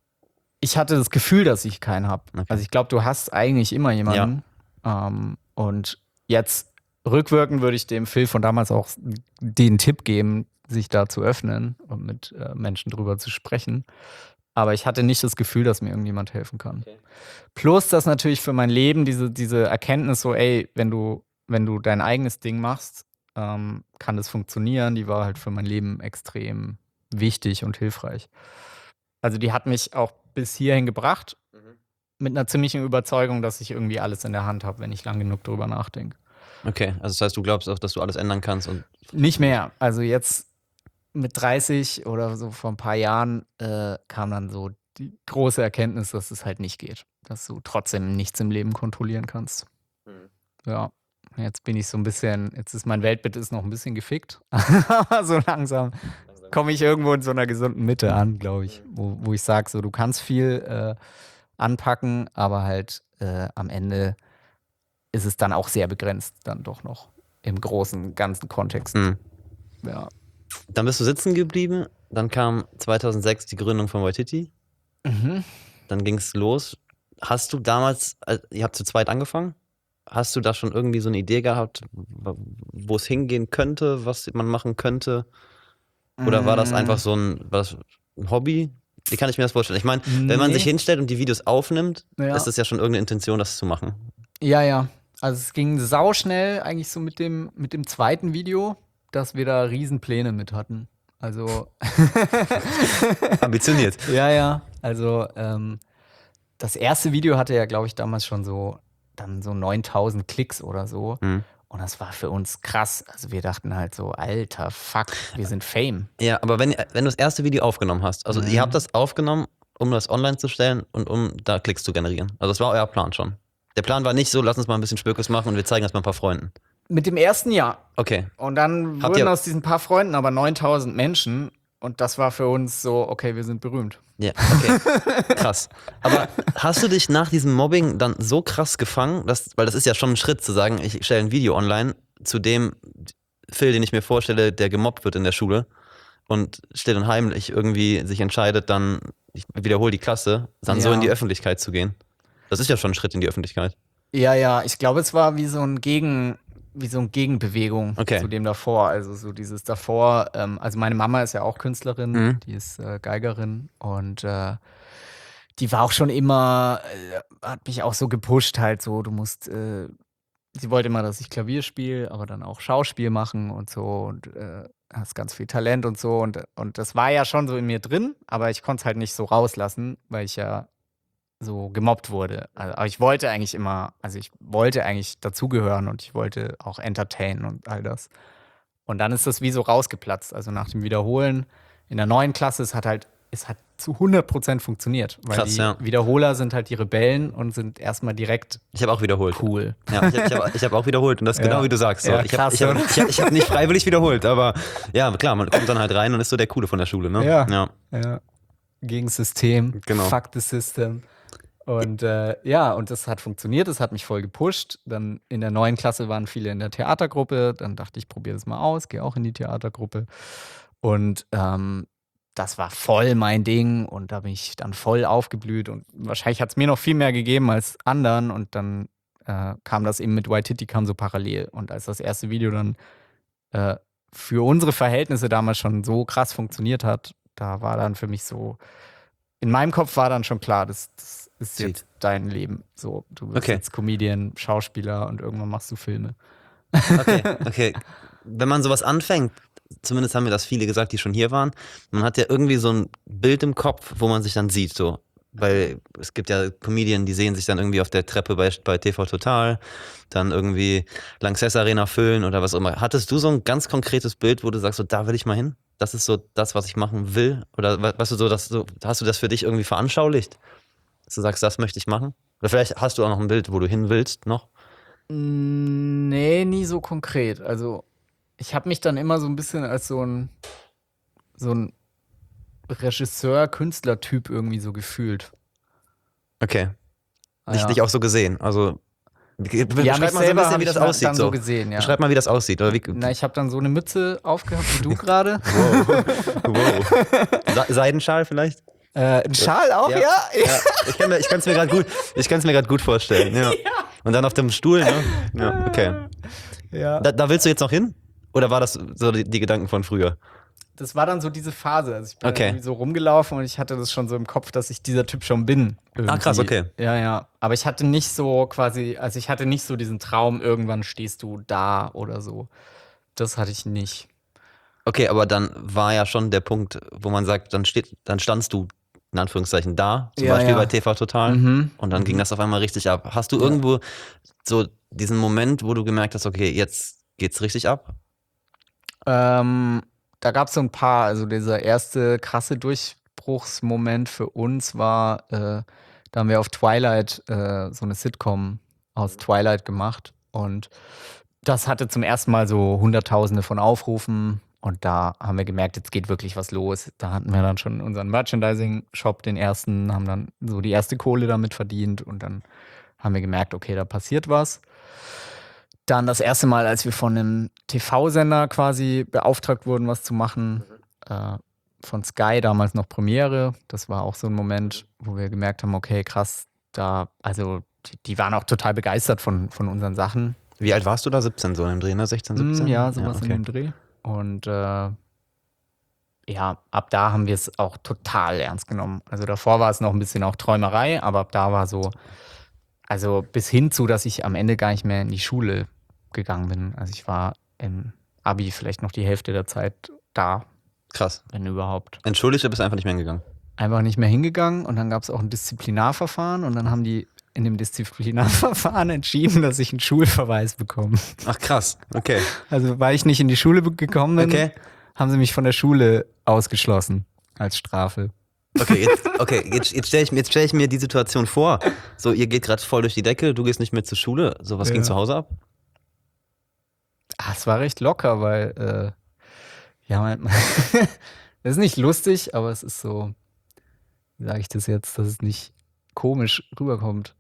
Ich hatte das Gefühl, dass ich keinen habe. Okay. Also ich glaube, du hast eigentlich immer jemanden. Ja. Ähm, und jetzt rückwirkend würde ich dem Phil von damals auch den Tipp geben, sich da zu öffnen und mit äh, Menschen drüber zu sprechen. Aber ich hatte nicht das Gefühl, dass mir irgendjemand helfen kann. Okay. Plus, dass natürlich für mein Leben diese, diese Erkenntnis so, ey, wenn du, wenn du dein eigenes Ding machst, ähm, kann das funktionieren. Die war halt für mein Leben extrem wichtig und hilfreich. Also die hat mich auch bis hierhin gebracht, mhm. mit einer ziemlichen Überzeugung, dass ich irgendwie alles in der Hand habe, wenn ich lang genug drüber nachdenke. Okay, also das heißt, du glaubst auch, dass du alles ändern kannst? Und nicht mehr. Also jetzt mit dreißig oder so vor ein paar Jahren äh, kam dann so die große Erkenntnis, dass es halt nicht geht. Dass du trotzdem nichts im Leben kontrollieren kannst. Mhm. Ja, jetzt bin ich so ein bisschen, jetzt ist mein Weltbild ist noch ein bisschen gefickt. Aber so langsam komme ich irgendwo in so einer gesunden Mitte an, glaube ich. Wo, wo ich sage, so du kannst viel äh, anpacken, aber halt äh, am Ende ist es dann auch sehr begrenzt, dann doch noch im großen, ganzen Kontext. Mhm. Ja. Dann bist du sitzen geblieben, dann kam zweitausendsechs die Gründung von Waititi. Mhm. Dann ging es los. Hast du damals, also ihr habt zu zweit angefangen, hast du da schon irgendwie so eine Idee gehabt, wo es hingehen könnte, was man machen könnte? Oder war das einfach so ein, war das ein Hobby? Wie kann ich mir das vorstellen? Ich meine, nee. wenn man sich hinstellt und die Videos aufnimmt, ja. ist es ja schon irgendeine Intention, das zu machen. Ja, ja. Also es ging sauschnell eigentlich so mit dem, mit dem zweiten Video, dass wir da Riesenpläne mit hatten. Also ambitioniert. Ja, ja. Also ähm, das erste Video hatte ja, glaube ich, damals schon so dann so neuntausend Klicks oder so. Mhm. Und das war für uns krass. Also wir dachten halt so, alter Fuck, wir sind Fame. Ja, aber wenn, wenn du das erste Video aufgenommen hast, also mhm. ihr habt das aufgenommen, um das online zu stellen und um da Klicks zu generieren. Also das war euer Plan schon. Der Plan war nicht so, lass uns mal ein bisschen Spökes machen und wir zeigen das mal ein paar Freunden. Mit dem ersten Jahr. Okay. Und dann Habt wurden ihr- aus diesen paar Freunden aber neuntausend Menschen. Und das war für uns so, okay, wir sind berühmt. Ja, okay. Krass. Aber hast du dich nach diesem Mobbing dann so krass gefangen, dass, weil das ist ja schon ein Schritt zu sagen, ich stelle ein Video online, zu dem Phil, den ich mir vorstelle, der gemobbt wird in der Schule und still und heimlich irgendwie sich entscheidet, dann, ich wiederhole die Klasse, dann Ja. so in die Öffentlichkeit zu gehen. Das ist ja schon ein Schritt in die Öffentlichkeit. Ja, ja, ich glaube, es war wie so ein Gegen, wie so eine Gegenbewegung Okay. zu dem davor. Also so dieses davor, ähm, also meine Mama ist ja auch Künstlerin, Mhm. die ist äh, Geigerin und äh, die war auch schon immer, äh, hat mich auch so gepusht halt so, du musst, äh, sie wollte immer, dass ich Klavier spiele, aber dann auch Schauspiel machen und so und äh, hast ganz viel Talent und so und, und das war ja schon so in mir drin, aber ich konnte es halt nicht so rauslassen, weil ich ja so gemobbt wurde. Also, aber ich wollte eigentlich immer, also ich wollte eigentlich dazugehören und ich wollte auch entertainen und all das. Und dann ist das wie so rausgeplatzt. Also nach dem Wiederholen in der neuen Klasse, es hat halt, es hat zu hundert Prozent funktioniert. Weil Krass, die ja. Wiederholer sind halt die Rebellen und sind erstmal direkt Ich habe auch wiederholt. cool. Ja, ich habe ich hab, ich hab auch wiederholt und das ist Ja. genau wie du sagst. So. Ja, ich habe krass, ich hab, oder? ich hab, ich hab nicht freiwillig wiederholt, aber ja, klar, man kommt dann halt rein und ist so der Coole von der Schule, ne? Ja. ja. Ja. Gegen System. Genau. Fuck the system. Und äh, ja, und das hat funktioniert, das hat mich voll gepusht. Dann in der neuen Klasse waren viele in der Theatergruppe. Dann dachte ich, probiere das mal aus, gehe auch in die Theatergruppe. Und ähm, das war voll mein Ding und da bin ich dann voll aufgeblüht. Und wahrscheinlich hat es mir noch viel mehr gegeben als anderen. Und dann äh, kam das eben mit Waititi, kam so parallel. Und als das erste Video dann äh, für unsere Verhältnisse damals schon so krass funktioniert hat, da war dann für mich so, in meinem Kopf war dann schon klar, das, das ist Sweet. jetzt dein Leben. So, du bist Okay. jetzt Comedian, Schauspieler und irgendwann machst du Filme. Okay, okay. Wenn man sowas anfängt, zumindest haben mir das viele gesagt, die schon hier waren, man hat ja irgendwie so ein Bild im Kopf, wo man sich dann sieht, so weil es gibt ja Comedien, die sehen sich dann irgendwie auf der Treppe bei, bei T V Total, dann irgendwie Lanxess Arena füllen oder was auch immer. Hattest du so ein ganz konkretes Bild, wo du sagst, so, da will ich mal hin? Das ist so das, was ich machen will? Oder we- weißt du so, dass so, hast du das für dich irgendwie veranschaulicht? Dass du sagst, das möchte ich machen? Oder vielleicht hast du auch noch ein Bild, wo du hin willst noch? Mm, Nee, nie so konkret. Also, ich habe mich dann immer so ein bisschen als so ein, so ein Regisseur-Künstler-Typ irgendwie so gefühlt. Okay. Ah, Dich, ja. dich auch so gesehen. Also, be- Ja, beschreib mich mal so ein selber bisschen, habe wie ich das na- aussieht. dann so So. gesehen, ja. Beschreib mal, wie das aussieht. Oder wie, Na, ich habe dann so eine Mütze aufgehabt wie du gerade. wow. wow. Se- Seidenschal vielleicht? Äh, ein Schal auch, ja? Ja. Ja. Ich kann es mir gerade gut, ich kann's mir gerade gut vorstellen. Ja. Und dann auf dem Stuhl, ne? Ja, okay. Ja. Da, da willst du jetzt noch hin? Oder war das so die, die Gedanken von früher? Das war dann so diese Phase. Also ich bin Okay. irgendwie so rumgelaufen und ich hatte das schon so im Kopf, dass ich dieser Typ schon bin. Irgendwie. Ah, krass, okay. Ja, ja. Aber ich hatte nicht so quasi, also ich hatte nicht so diesen Traum, irgendwann stehst du da oder so. Das hatte ich nicht. Okay, aber dann war ja schon der Punkt, wo man sagt, dann steht, dann standst du in Anführungszeichen da, zum Ja, Beispiel ja. bei T V Total. Mhm. Und dann ging das auf einmal richtig ab. Hast du Ja. irgendwo so diesen Moment, wo du gemerkt hast, okay, jetzt geht's richtig ab? Ähm, da gab es so ein paar, also dieser erste krasse Durchbruchsmoment für uns war, äh, da haben wir auf Twilight äh, so eine Sitcom aus Twilight gemacht und das hatte zum ersten Mal so Hunderttausende von Aufrufen und da haben wir gemerkt, jetzt geht wirklich was los. Da hatten wir dann schon unseren Merchandising-Shop, den ersten, haben dann so die erste Kohle damit verdient und dann haben wir gemerkt, okay, da passiert was. Dann das erste Mal, als wir von einem T V-Sender quasi beauftragt wurden, was zu machen, äh, von Sky, damals noch Premiere. Das war auch so ein Moment, wo wir gemerkt haben, okay, krass, da, also die, die waren auch total begeistert von, von unseren Sachen. Wie alt warst du da? siebzehn so in dem Dreh, ne? sechzehn, siebzehn? Mm, ja, sowas okay. in dem Dreh. Und äh, ja, ab da haben wir es auch total ernst genommen. Also davor war es noch ein bisschen auch Träumerei, aber ab da war so, also bis hin zu, dass ich am Ende gar nicht mehr in die Schule gegangen bin. Also ich war im Abi vielleicht noch die Hälfte der Zeit da, Krass. wenn überhaupt. Entschuldigt, du bist einfach nicht mehr hingegangen. Einfach nicht mehr hingegangen und dann gab es auch ein Disziplinarverfahren und dann haben die in dem Disziplinarverfahren entschieden, dass ich einen Schulverweis bekomme. Ach krass, okay. Also weil ich nicht in die Schule be- gekommen bin, Okay. haben sie mich von der Schule ausgeschlossen als Strafe. Okay, jetzt, okay, jetzt, jetzt stelle ich, mir- jetzt stell ich mir die Situation vor. So, ihr geht gerade voll durch die Decke, du gehst nicht mehr zur Schule. So, was Ja. ging zu Hause ab? Ah, es war recht locker, weil, äh, ja, man, das ist nicht lustig, aber es ist so, wie sage ich das jetzt, dass es nicht komisch rüberkommt.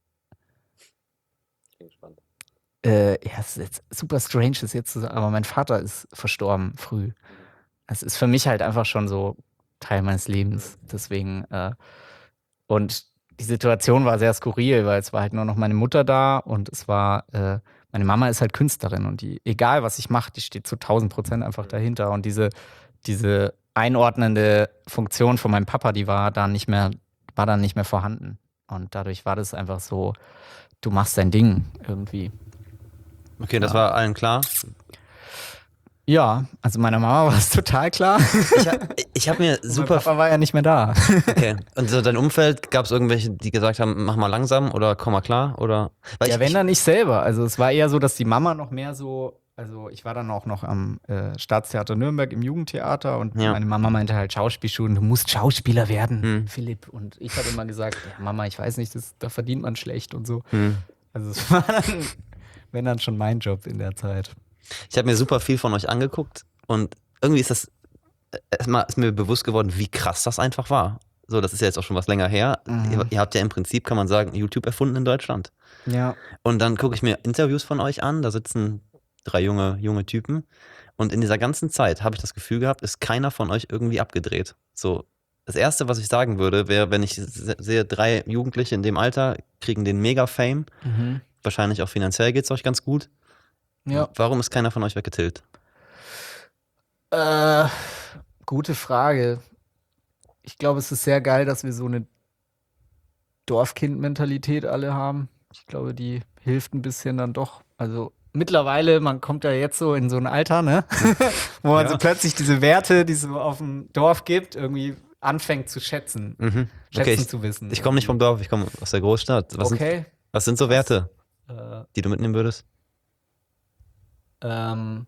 Äh, ja, es ist jetzt super strange, das jetzt zu sagen, aber mein Vater ist verstorben früh. Es ist für mich halt einfach schon so Teil meines Lebens. Deswegen, äh, und die Situation war sehr skurril, weil es war halt nur noch meine Mutter da und es war, äh, meine Mama ist halt Künstlerin und die, egal was ich mache, die steht zu tausend Prozent einfach dahinter. Und diese, diese einordnende Funktion von meinem Papa, die war da nicht mehr, war dann nicht mehr vorhanden. Und dadurch war das einfach so, du machst dein Ding irgendwie. Okay, das Ja. war allen klar. Ja, also meiner Mama war es total klar. Ich, ha- ich habe mir Mein super. Papa war ja nicht mehr da. Okay. Und so dein Umfeld, gab es irgendwelche, die gesagt haben, mach mal langsam oder komm mal klar? Oder? Weil Ja, ich, wenn dann nicht selber. Also es war eher so, dass die Mama noch mehr so, also ich war dann auch noch am äh, Staatstheater Nürnberg im Jugendtheater und Ja. meine Mama meinte halt Schauspielschulen, du musst Schauspieler werden, Hm. Philipp. Und ich habe immer gesagt, ja Mama, ich weiß nicht, das, da verdient man schlecht und so. Hm. Also es war dann, wenn dann schon mein Job in der Zeit. Ich habe mir super viel von euch angeguckt und irgendwie ist das, erstmal ist mir bewusst geworden, wie krass das einfach war. So, das ist ja jetzt auch schon was länger her. Mhm. Ihr, ihr habt ja im Prinzip, kann man sagen, YouTube erfunden in Deutschland. Ja. Und dann gucke ich mir Interviews von euch an, da sitzen drei junge, junge Typen. Und in dieser ganzen Zeit habe ich das Gefühl gehabt, ist keiner von euch irgendwie abgedreht. So, das Erste, was ich sagen würde, wäre, wenn ich se- sehe, drei Jugendliche in dem Alter kriegen den Mega-Fame. Mhm. Wahrscheinlich auch finanziell geht es euch ganz gut. Ja. Warum ist keiner von euch weggetillt? Äh, gute Frage. Ich glaube, es ist sehr geil, dass wir so eine Dorfkind-Mentalität alle haben. Ich glaube, die hilft ein bisschen dann doch. Also mittlerweile, man kommt ja jetzt so in so ein Alter, ne? Wo man Ja. so plötzlich diese Werte, die es so auf dem Dorf gibt, irgendwie anfängt zu schätzen. Mhm. Schätzen Okay, ich, zu wissen. ich komme nicht vom Dorf, ich komme aus der Großstadt. Was, Okay. sind, was sind so Werte, Äh, die du mitnehmen würdest? ähm,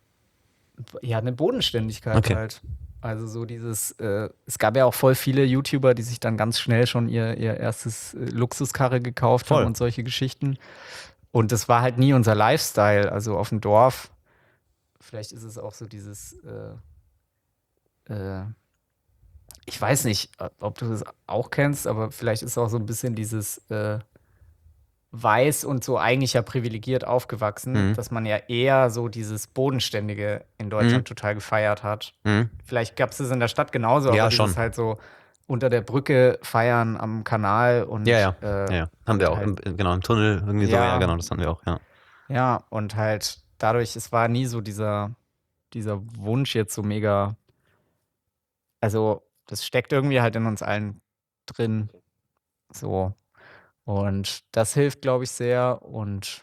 ja, eine Bodenständigkeit Okay. halt. Also so dieses, äh, es gab ja auch voll viele YouTuber, die sich dann ganz schnell schon ihr, ihr erstes äh, Luxuskarre gekauft Voll. haben und solche Geschichten. Und das war halt nie unser Lifestyle. Also auf dem Dorf, vielleicht ist es auch so dieses, äh, äh, ich weiß nicht, ob du das auch kennst, aber vielleicht ist auch so ein bisschen dieses äh, weiß und so eigentlich ja privilegiert aufgewachsen, Mhm. dass man ja eher so dieses Bodenständige in Deutschland Mhm. total gefeiert hat. Mhm. Vielleicht gab es es in der Stadt genauso, Ja, aber dieses schon. halt so unter der Brücke feiern am Kanal und Ja, ja. äh, ja, ja. Haben wir auch, halt, im, genau, im Tunnel irgendwie so. Ja. Ja, genau, das hatten wir auch, ja. ja, und halt dadurch, es war nie so dieser, dieser Wunsch jetzt so mega, also das steckt irgendwie halt in uns allen drin, so. Und das hilft, glaube ich, sehr. Und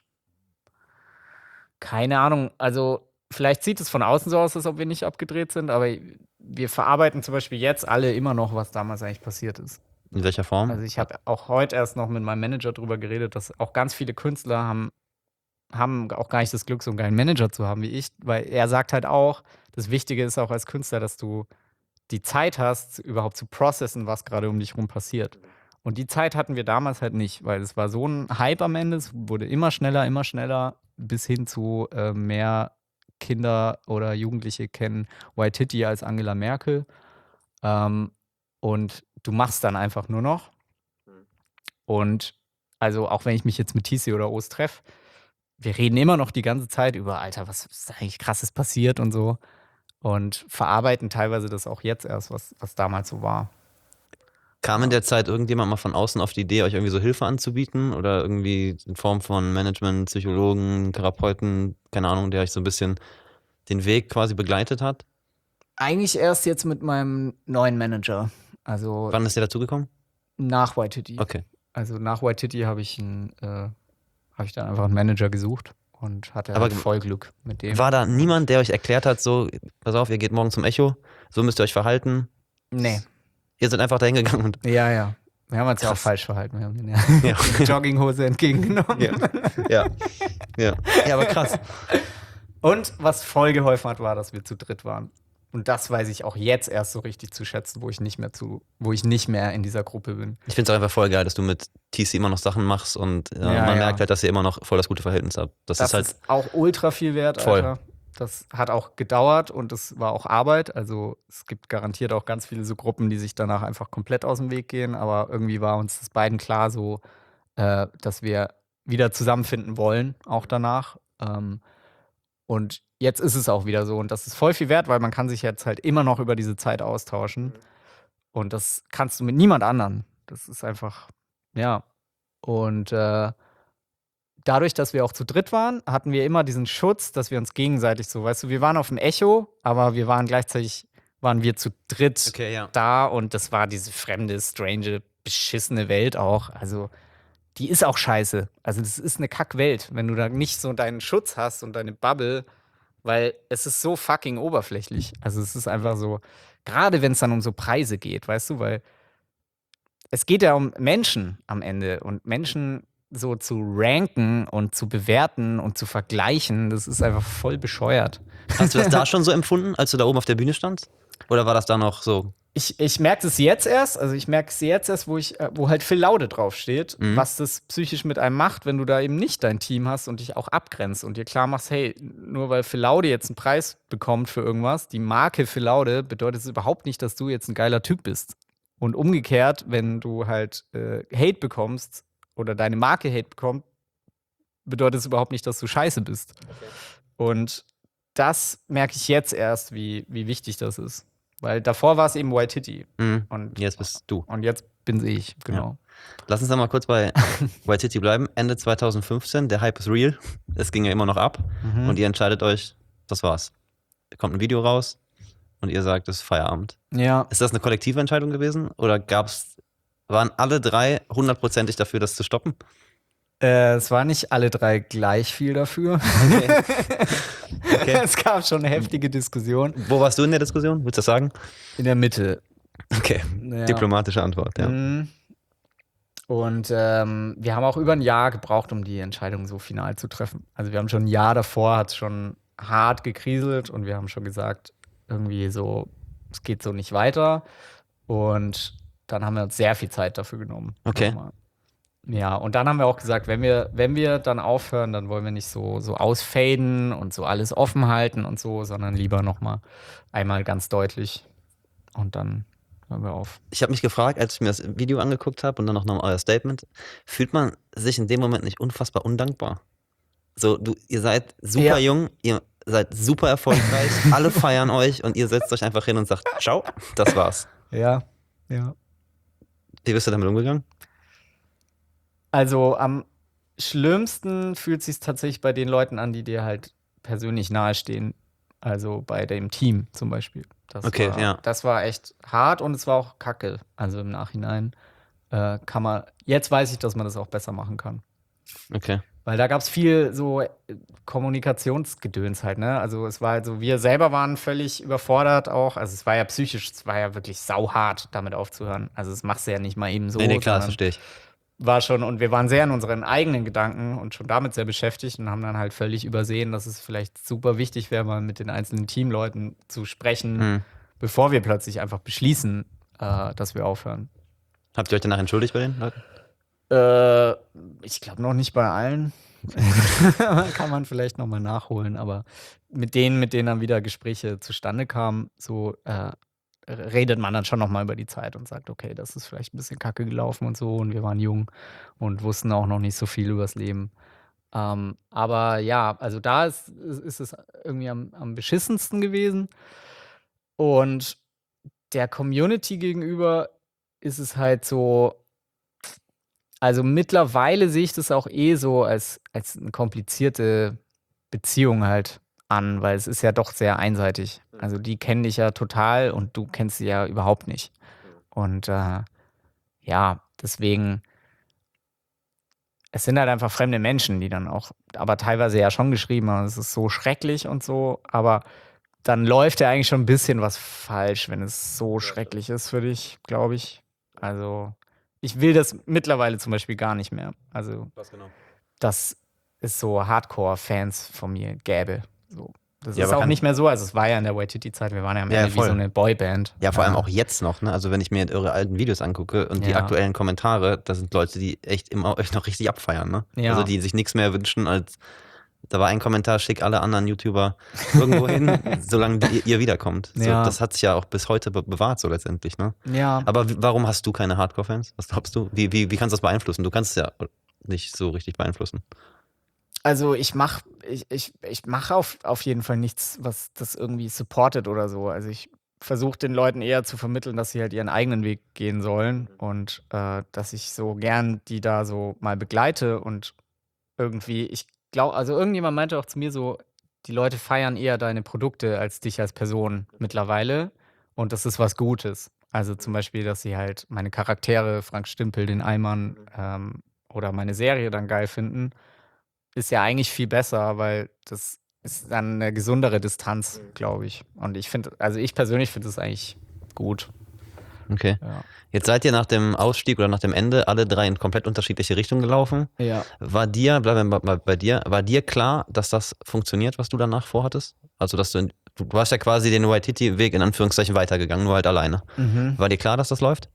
keine Ahnung, also vielleicht sieht es von außen so aus, als ob wir nicht abgedreht sind, aber wir verarbeiten zum Beispiel jetzt alle immer noch, was damals eigentlich passiert ist. In welcher Form? Also ich habe auch heute erst noch mit meinem Manager drüber geredet, dass auch ganz viele Künstler haben, haben auch gar nicht das Glück, so einen geilen Manager zu haben wie ich, weil er sagt halt auch, das Wichtige ist auch als Künstler, dass du die Zeit hast, überhaupt zu processen, was gerade um dich rum passiert. Und die Zeit hatten wir damals halt nicht, weil es war so ein Hype am Ende, es wurde immer schneller, immer schneller, bis hin zu äh, mehr Kinder oder Jugendliche kennen Waititi als Angela Merkel. Ähm, und du machst dann einfach nur noch. Und also auch wenn ich mich jetzt mit T C oder O's treffe, wir reden immer noch die ganze Zeit über, Alter, was ist eigentlich krasses passiert und so. Und verarbeiten teilweise das auch jetzt erst, was, was damals so war. Kam in der Zeit irgendjemand mal von außen auf die Idee, euch irgendwie so Hilfe anzubieten? Oder irgendwie in Form von Management, Psychologen, Therapeuten, keine Ahnung, der euch so ein bisschen den Weg quasi begleitet hat? Eigentlich erst jetzt mit meinem neuen Manager. Also Wann ist der dazugekommen? nach Waititi. Okay. Also nach Waititi habe ich, ein, äh, hab ich dann einfach einen Manager gesucht und hatte Aber halt voll Glück mit dem. War da niemand, der euch erklärt hat, so, pass auf, ihr geht morgen zum Echo, so müsst ihr euch verhalten? Nee. Ihr seid einfach dahin gegangen und. Ja, ja. Wir haben uns ja auch Krass. falsch verhalten. Wir haben den ja Ja. die Jogginghose entgegengenommen. Ja. Ja. Ja. Ja, aber krass. Und was voll geholfen hat, war, dass wir zu dritt waren. Und das weiß ich auch jetzt erst so richtig zu schätzen, wo ich nicht mehr zu, wo ich nicht mehr in dieser Gruppe bin. Ich finde es auch einfach voll geil, dass du mit T C immer noch Sachen machst und äh, Ja, man ja. merkt halt, dass ihr immer noch voll das gute Verhältnis habt. Das, Das ist halt. ist auch ultra viel wert, Voll. Alter. Das hat auch gedauert und es war auch Arbeit. Also es gibt garantiert auch ganz viele so Gruppen, die sich danach einfach komplett aus dem Weg gehen. Aber irgendwie war uns das beiden klar so, äh, dass wir wieder zusammenfinden wollen, auch danach. Ähm, und jetzt ist es auch wieder so. Und das ist voll viel wert, weil man kann sich jetzt halt immer noch über diese Zeit austauschen. Und das kannst du mit niemand anderen. Das ist einfach, ja. Und äh, dadurch, dass wir auch zu dritt waren, hatten wir immer diesen Schutz, dass wir uns gegenseitig so, weißt du, wir waren auf dem Echo, aber wir waren gleichzeitig, waren wir zu dritt Okay, ja. da und das war diese fremde, strange, beschissene Welt auch. Also, die ist auch scheiße. Also, das ist eine Kackwelt, wenn du da nicht so deinen Schutz hast und deine Bubble, weil es ist so fucking oberflächlich. Also, es ist einfach so, gerade wenn es dann um so Preise geht, weißt du, weil es geht ja um Menschen am Ende und Menschen so zu ranken und zu bewerten und zu vergleichen, das ist einfach voll bescheuert. Hast du das da schon so empfunden, als du da oben auf der Bühne standst? Oder war das da noch so? Ich, ich merke es jetzt erst, also ich merke es jetzt erst, wo ich, äh, wo halt Phil Laude draufsteht, Mhm. was das psychisch mit einem macht, wenn du da eben nicht dein Team hast und dich auch abgrenzt und dir klar machst, hey, nur weil Phil Laude jetzt einen Preis bekommt für irgendwas, die Marke Phil Laude bedeutet es überhaupt nicht, dass du jetzt ein geiler Typ bist. Und umgekehrt, wenn du halt äh, Hate bekommst oder deine Marke Hate bekommt, bedeutet es überhaupt nicht, dass du scheiße bist. Und das merke ich jetzt erst, wie, wie wichtig das ist. Weil davor war es eben Waititi. Mhm. Und Jetzt bist du. Und jetzt bin ich, genau. Lass uns da mal kurz bei Waititi bleiben. Ende zwanzig fünfzehn, der Hype ist real. Es ging ja immer noch ab. Mhm. Und ihr entscheidet euch, das war's. Da kommt ein Video raus und ihr sagt, es ist Feierabend. Ja, Ist das eine kollektive Entscheidung gewesen? Oder gab's, waren alle drei hundertprozentig dafür, das zu stoppen? äh, es war nicht alle drei gleich viel dafür. Okay. Okay. Es gab schon eine heftige Diskussion. Wo warst du in der Diskussion? Willst du das sagen? In der Mitte. Okay, Ja. diplomatische Antwort, ja. Mhm. Und ähm, wir haben auch über ein Jahr gebraucht, um die Entscheidung so final zu treffen. Also wir haben schon ein Jahr davor, hat es schon hart gekriselt und wir haben schon gesagt, irgendwie so, es geht so nicht weiter. Und dann haben wir uns sehr viel Zeit dafür genommen. Okay. Nochmal. Ja, und dann haben wir auch gesagt, wenn wir, wenn wir dann aufhören, dann wollen wir nicht so, so ausfaden und so alles offen halten und so, sondern lieber nochmal einmal ganz deutlich und dann hören wir auf. Ich habe mich gefragt, als ich mir das Video angeguckt habe und dann auch noch euer Statement, fühlt man sich in dem Moment nicht unfassbar undankbar? So, du, ihr seid super Ja. jung, ihr seid super erfolgreich, alle feiern euch und ihr setzt euch einfach hin und sagt, ciao, das war's. Ja, ja. Wie bist du damit umgegangen? Also am schlimmsten fühlt es sich tatsächlich bei den Leuten an, die dir halt persönlich nahestehen. Also bei dem Team zum Beispiel. Das Okay, war, ja. das war echt hart und es war auch kacke. Also im Nachhinein äh, kann man, jetzt weiß ich, dass man das auch besser machen kann. Okay. Weil da gab es viel so äh, Kommunikationsgedöns halt, ne? Also es war halt so, wir selber waren völlig überfordert auch. Also es war ja psychisch, es war ja wirklich sauhart, damit aufzuhören. Also das machst du ja nicht mal eben so. Nee, nee, klar, das sondern verstehe ich. war schon, und wir waren sehr in unseren eigenen Gedanken und schon damit sehr beschäftigt und haben dann halt völlig übersehen, dass es vielleicht super wichtig wäre, mal mit den einzelnen Teamleuten zu sprechen, Mhm. bevor bevor wir plötzlich einfach beschließen, äh, dass wir aufhören. Habt ihr euch danach entschuldigt bei den Leuten? Äh, ich glaube noch nicht bei allen. Kann man vielleicht noch mal nachholen, aber mit denen, mit denen dann wieder Gespräche zustande kamen, so äh, redet man dann schon noch mal über die Zeit und sagt, okay, das ist vielleicht ein bisschen kacke gelaufen und so und wir waren jung und wussten auch noch nicht so viel übers Leben. Ähm, aber ja, also da ist, ist, ist es irgendwie am, am beschissensten gewesen und der Community gegenüber ist es halt so, also mittlerweile sehe ich das auch eh so als, als eine komplizierte Beziehung halt an, weil es ist ja doch sehr einseitig. Also die kennen dich ja total und du kennst sie ja überhaupt nicht. Und äh, ja, deswegen, es sind halt einfach fremde Menschen, die dann auch, aber teilweise ja schon geschrieben haben, es ist so schrecklich und so, aber dann läuft ja eigentlich schon ein bisschen was falsch, wenn es so schrecklich ist für dich, glaube ich. Also ich will das mittlerweile zum Beispiel gar nicht mehr. Also Was genau? dass es so Hardcore-Fans von mir gäbe. So. Das Ja, ist aber auch kann- nicht mehr so. Also es war ja in der Waititi-Zeit, wir waren ja am Ja, Ende wie voll. so eine Boyband. Ja, vor allem Äh, auch jetzt noch, ne? Also wenn ich mir eure alten Videos angucke und die Ja. aktuellen Kommentare, da sind Leute, die echt immer euch noch richtig abfeiern, ne? Ja. Also die sich nichts mehr wünschen als, da war ein Kommentar, schick alle anderen YouTuber irgendwo hin, solange die, ihr wiederkommt. So, Ja. das hat sich ja auch bis heute be bewahrt, so letztendlich, ne? Ja. Aber w- warum hast du keine Hardcore-Fans? Was glaubst du? Wie, wie, wie kannst du das beeinflussen? Du kannst es ja nicht so richtig beeinflussen. Also ich mache ich, ich, ich mach auf, auf jeden Fall nichts, was das irgendwie supportet oder so. Also ich versuche den Leuten eher zu vermitteln, dass sie halt ihren eigenen Weg gehen sollen und äh, dass ich so gern die da so mal begleite und irgendwie, ich glaube, also irgendjemand meinte auch zu mir so, die Leute feiern eher deine Produkte als dich als Person mittlerweile und das ist was Gutes. Also zum Beispiel, dass sie halt meine Charaktere, Frank Stimpel, den Eimann ähm, oder meine Serie dann geil finden, ist ja eigentlich viel besser, weil das ist dann eine gesundere Distanz, glaube ich. Und ich finde, also ich persönlich finde das eigentlich gut. Okay. Ja. Jetzt seid ihr nach dem Ausstieg oder nach dem Ende alle drei in komplett unterschiedliche Richtungen gelaufen. Ja. War dir, bleiben wir mal bei dir, war dir klar, dass das funktioniert, was du danach vorhattest? Also, dass du, in, du, du hast ja quasi den Waititi-Weg in Anführungszeichen weitergegangen, nur halt alleine. Mhm. War dir klar, dass das läuft?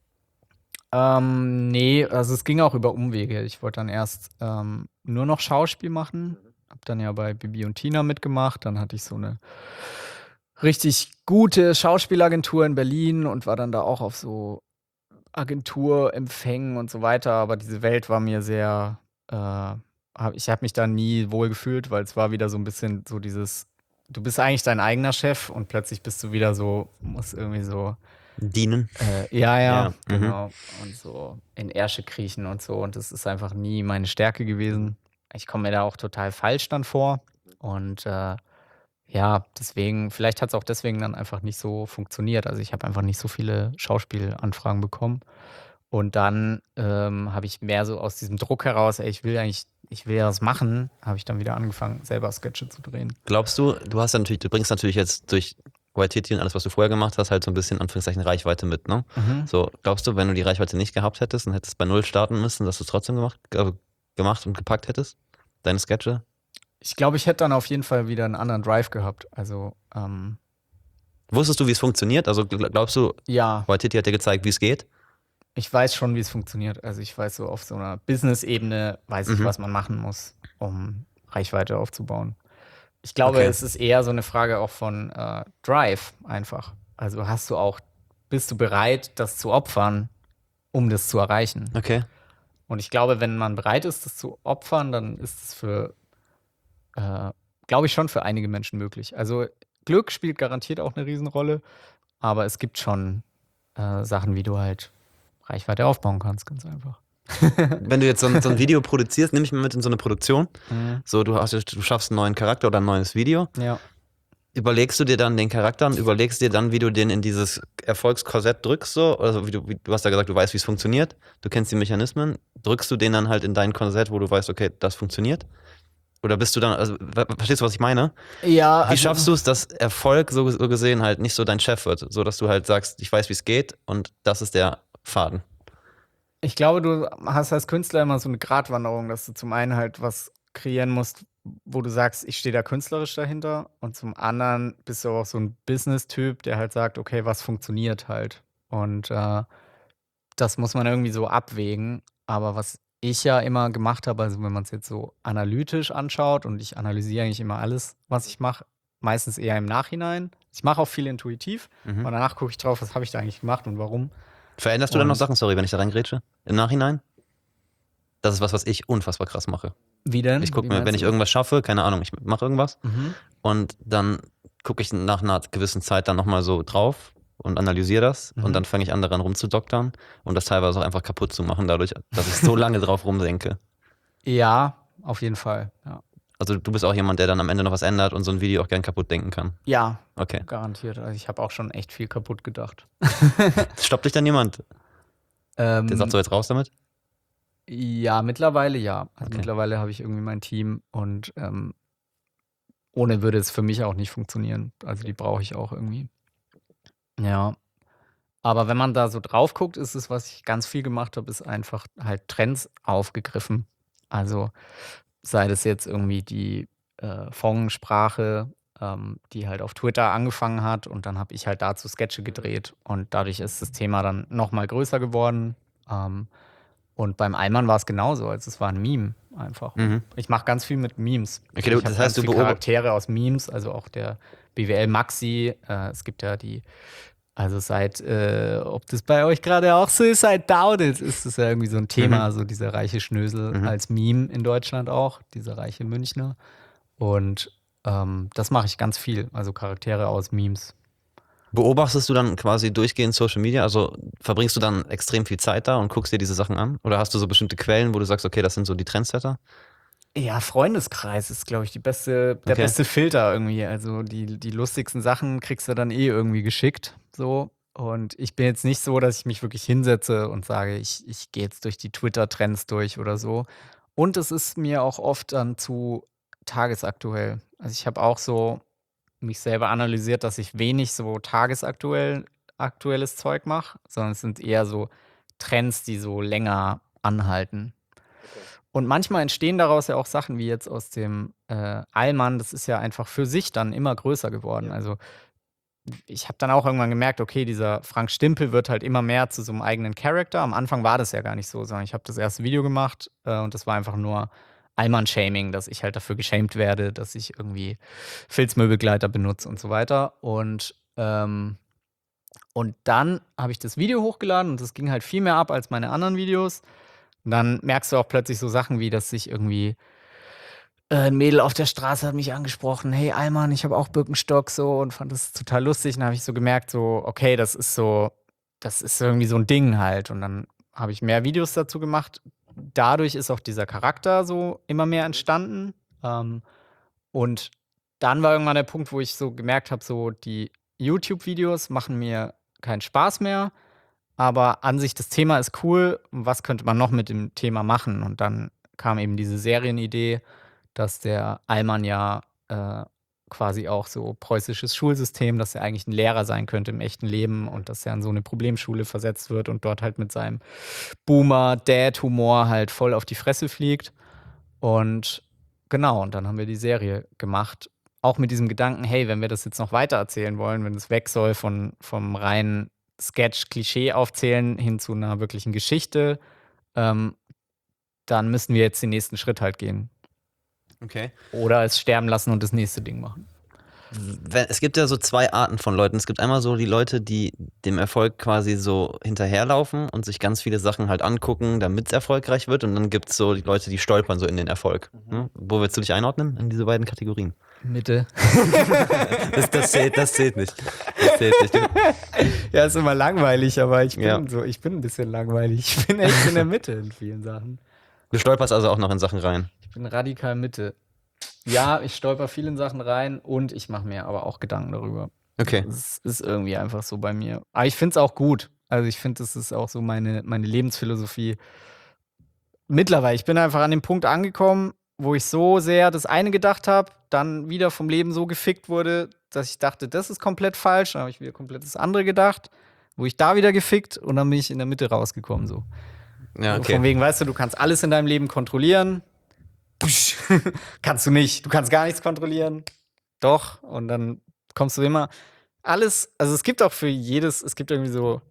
Ähm, nee, also es ging auch über Umwege. Ich wollte dann erst ähm, nur noch Schauspiel machen. Hab dann ja bei Bibi und Tina mitgemacht. Dann hatte ich so eine richtig gute Schauspielagentur in Berlin und war dann da auch auf so Agenturempfängen und so weiter. Aber diese Welt war mir sehr, äh, hab, ich habe mich da nie wohl gefühlt, weil es war wieder so ein bisschen so dieses, du bist eigentlich dein eigener Chef und plötzlich bist du wieder so, musst irgendwie so Dienen. äh, ja, ja, Ja, mhm. genau. Und so in Ärsche kriechen und so. Und das ist einfach nie meine Stärke gewesen. Ich komme mir da auch total falsch dann vor. Und äh, ja, deswegen, vielleicht hat es auch deswegen dann einfach nicht so funktioniert. Also ich habe einfach nicht so viele Schauspielanfragen bekommen. Und dann ähm, habe ich mehr so aus diesem Druck heraus, ey, ich will eigentlich, ich will ja was machen, habe ich dann wieder angefangen, selber Sketche zu drehen. Glaubst du, du hast ja natürlich, du bringst natürlich jetzt durch Waititi und alles, was du vorher gemacht hast, halt so ein bisschen in Anführungszeichen Reichweite mit, ne? Mhm. So, glaubst du, wenn du die Reichweite nicht gehabt hättest und hättest bei Null starten müssen, dass du es trotzdem gemacht, äh, gemacht und gepackt hättest? Deine Sketche? Ich glaube, ich hätte dann auf jeden Fall wieder einen anderen Drive gehabt. Also, ähm, Wusstest du, wie es funktioniert? Also gl- glaubst du, ja, Waititi hat dir gezeigt, wie es geht? ich weiß schon, wie es funktioniert. Also ich weiß so auf so einer Business-Ebene, weiß ich, Mhm. was man machen muss, um Reichweite aufzubauen. Ich glaube, Okay. es ist eher so eine Frage auch von äh, Drive einfach. Also hast du auch, bist du bereit, das zu opfern, um das zu erreichen? Okay. Und ich glaube, wenn man bereit ist, das zu opfern, dann ist es für, äh, glaube ich, schon für einige Menschen möglich. Also Glück spielt garantiert auch eine Riesenrolle, aber es gibt schon äh, Sachen, wie du halt Reichweite aufbauen kannst, ganz einfach. Wenn du jetzt so ein, so ein Video produzierst, nimm mich mal mit in so eine Produktion. Mhm. So, du, hast, du schaffst einen neuen Charakter oder ein neues Video. Ja. Überlegst du dir dann den Charakter und überlegst dir dann, wie du den in dieses Erfolgskorsett drückst, so? Also wie du, wie, du hast ja gesagt, du weißt, wie es funktioniert, du kennst die Mechanismen, drückst du den dann halt in dein Korsett, wo du weißt, okay, das funktioniert? Oder bist du dann, also ver- verstehst du, was ich meine? Ja, Wie also, schaffst du es, dass Erfolg so, so gesehen halt nicht so dein Chef wird, so dass du halt sagst, ich weiß, wie es geht und das ist der Faden. ich glaube, du hast als Künstler immer so eine Gratwanderung, dass du zum einen halt was kreieren musst, wo du sagst, ich stehe da künstlerisch dahinter, und zum anderen bist du auch so ein Business-Typ, der halt sagt, okay, was funktioniert halt. Und äh, das muss man irgendwie so abwägen. Aber was ich ja immer gemacht habe, also wenn man es jetzt so analytisch anschaut, und ich analysiere eigentlich immer alles, was ich mache, meistens eher im Nachhinein. Ich mache auch viel intuitiv, Mhm. und danach gucke ich drauf, was habe ich da eigentlich gemacht und warum. Veränderst du dann noch Und Sachen, sorry, wenn ich da reingrätsche, im Nachhinein? Das ist was, was ich unfassbar krass mache. wie denn? Ich Wie gucke mir, meinst wenn ich du? irgendwas schaffe, keine Ahnung, ich mache irgendwas Mhm. und dann gucke ich nach einer gewissen Zeit dann nochmal so drauf und analysiere das Mhm. und dann fange ich an, daran rumzudoktern und das teilweise auch einfach kaputt zu machen, dadurch, dass ich so lange drauf rumdenke. Ja, auf jeden Fall. Ja, Also du bist auch jemand, der dann am Ende noch was ändert und so ein Video auch gern kaputt denken kann. ja, Okay. garantiert. Also ich habe auch schon echt viel kaputt gedacht. Stoppt dich dann jemand? Der sagt ähm, so, jetzt raus damit? ja, mittlerweile ja. Also Okay. mittlerweile habe ich irgendwie mein Team, und ähm, ohne würde es für mich auch nicht funktionieren. Also die brauche ich auch irgendwie. Ja. Aber wenn man da so drauf guckt, ist es, was ich ganz viel gemacht habe, ist einfach halt Trends aufgegriffen. Also sei das jetzt irgendwie die äh, Fong-Sprache, ähm, die halt auf Twitter angefangen hat, und dann habe ich halt dazu Sketche gedreht, und dadurch ist das Thema dann noch mal größer geworden. Ähm, und beim Allmann war es genauso, also es war ein Meme einfach. Und Mhm. ich mache ganz viel mit Memes. Okay, Also du, ich habe das heißt, ganz du viele beobachtest. Charaktere aus Memes, also auch der B W L Maxi. Äh, es gibt ja die, also seit, äh, ob das bei euch gerade auch so ist, seit Downit ist das ja irgendwie so ein Thema, Mhm. so dieser reiche Schnösel Mhm. als Meme in Deutschland auch, dieser reiche Münchner. Und ähm, das mache ich ganz viel, also Charaktere aus Memes. Beobachtest du dann quasi durchgehend Social Media? Also verbringst du dann extrem viel Zeit da und guckst dir diese Sachen an? Oder hast du so bestimmte Quellen, wo du sagst, okay, das sind so die Trendsetter? Ja, Freundeskreis ist, glaube ich, die beste, der Okay. beste Filter irgendwie. Also die, die lustigsten Sachen kriegst du dann eh irgendwie geschickt. So. Und ich bin jetzt nicht so, dass ich mich wirklich hinsetze und sage, ich, ich gehe jetzt durch die Twitter-Trends durch oder so. Und es ist mir auch oft dann zu tagesaktuell. Also ich habe auch so mich selber analysiert, dass ich wenig so tagesaktuell aktuelles Zeug mache, sondern es sind eher so Trends, die so länger anhalten. Und manchmal entstehen daraus ja auch Sachen wie jetzt aus dem äh, Allmann. Das ist ja einfach für sich dann immer größer geworden. Ja. Also ich habe dann auch irgendwann gemerkt, okay, dieser Frank Stimpel wird halt immer mehr zu so einem eigenen Charakter. Am Anfang war das ja gar nicht so, sondern ich habe das erste Video gemacht äh, und das war einfach nur Allmann-Shaming, dass ich halt dafür geschämt werde, dass ich irgendwie Filzmöbelgleiter benutze und so weiter. Und, ähm, und dann habe ich das Video hochgeladen, und das ging halt viel mehr ab als meine anderen Videos. Und dann merkst du auch plötzlich so Sachen wie, dass sich irgendwie äh, ein Mädel auf der Straße hat mich angesprochen, hey Alman, ich habe auch Birkenstock, so, und fand das total lustig. Und dann habe ich so gemerkt, so, okay, das ist so, das ist irgendwie so ein Ding halt. Und dann habe ich mehr Videos dazu gemacht. Dadurch ist auch dieser Charakter so immer mehr entstanden. Ähm, und dann war irgendwann der Punkt, wo ich so gemerkt habe, so die YouTube-Videos machen mir keinen Spaß mehr, aber an sich das Thema ist cool. Was könnte man noch mit dem Thema machen? Und dann kam eben diese Serienidee, dass der Allmann ja äh, quasi auch so preußisches Schulsystem, dass er eigentlich ein Lehrer sein könnte im echten Leben und dass er in so eine Problemschule versetzt wird und dort halt mit seinem Boomer-Dad-Humor halt voll auf die Fresse fliegt. Und genau, und dann haben wir die Serie gemacht. Auch mit diesem Gedanken, hey, wenn wir das jetzt noch weiter erzählen wollen, wenn es weg soll von, vom reinen Sketch-Klischee aufzählen hin zu einer wirklichen Geschichte, ähm, dann müssen wir jetzt den nächsten Schritt halt gehen. Okay. Oder es sterben lassen und das nächste Ding machen. Wenn, es gibt ja so zwei Arten von Leuten. Es gibt einmal so die Leute, die dem Erfolg quasi so hinterherlaufen und sich ganz viele Sachen halt angucken, damit es erfolgreich wird. Und dann gibt es so die Leute, die stolpern so in den Erfolg. Mhm. Hm? Wo willst du dich einordnen in diese beiden Kategorien? Mitte. das, das, zählt, das zählt nicht. Das zählt nicht. Ja, ist immer langweilig, aber ich bin Ja. so, ich bin ein bisschen langweilig. Ich bin echt in der Mitte in vielen Sachen. Du stolperst also auch noch in Sachen rein. Ich bin radikal Mitte. Ja, ich stolper viel in Sachen rein und ich mache mir aber auch Gedanken darüber. Okay. Es ist irgendwie einfach so bei mir. Aber ich finde es auch gut. Also ich finde, das ist auch so meine, meine Lebensphilosophie. Mittlerweile, ich bin einfach an dem Punkt angekommen, wo ich so sehr das eine gedacht habe, dann wieder vom Leben so gefickt wurde, dass ich dachte, das ist komplett falsch. Dann habe ich wieder komplett das andere gedacht, wo ich da wieder gefickt und dann bin ich in der Mitte rausgekommen. So. Ja, okay. Von wegen, weißt du, du kannst alles in deinem Leben kontrollieren. Pusch. Kannst du nicht. Du kannst gar nichts kontrollieren. Doch. Und dann kommst du immer alles, also es gibt auch für jedes, es gibt irgendwie so,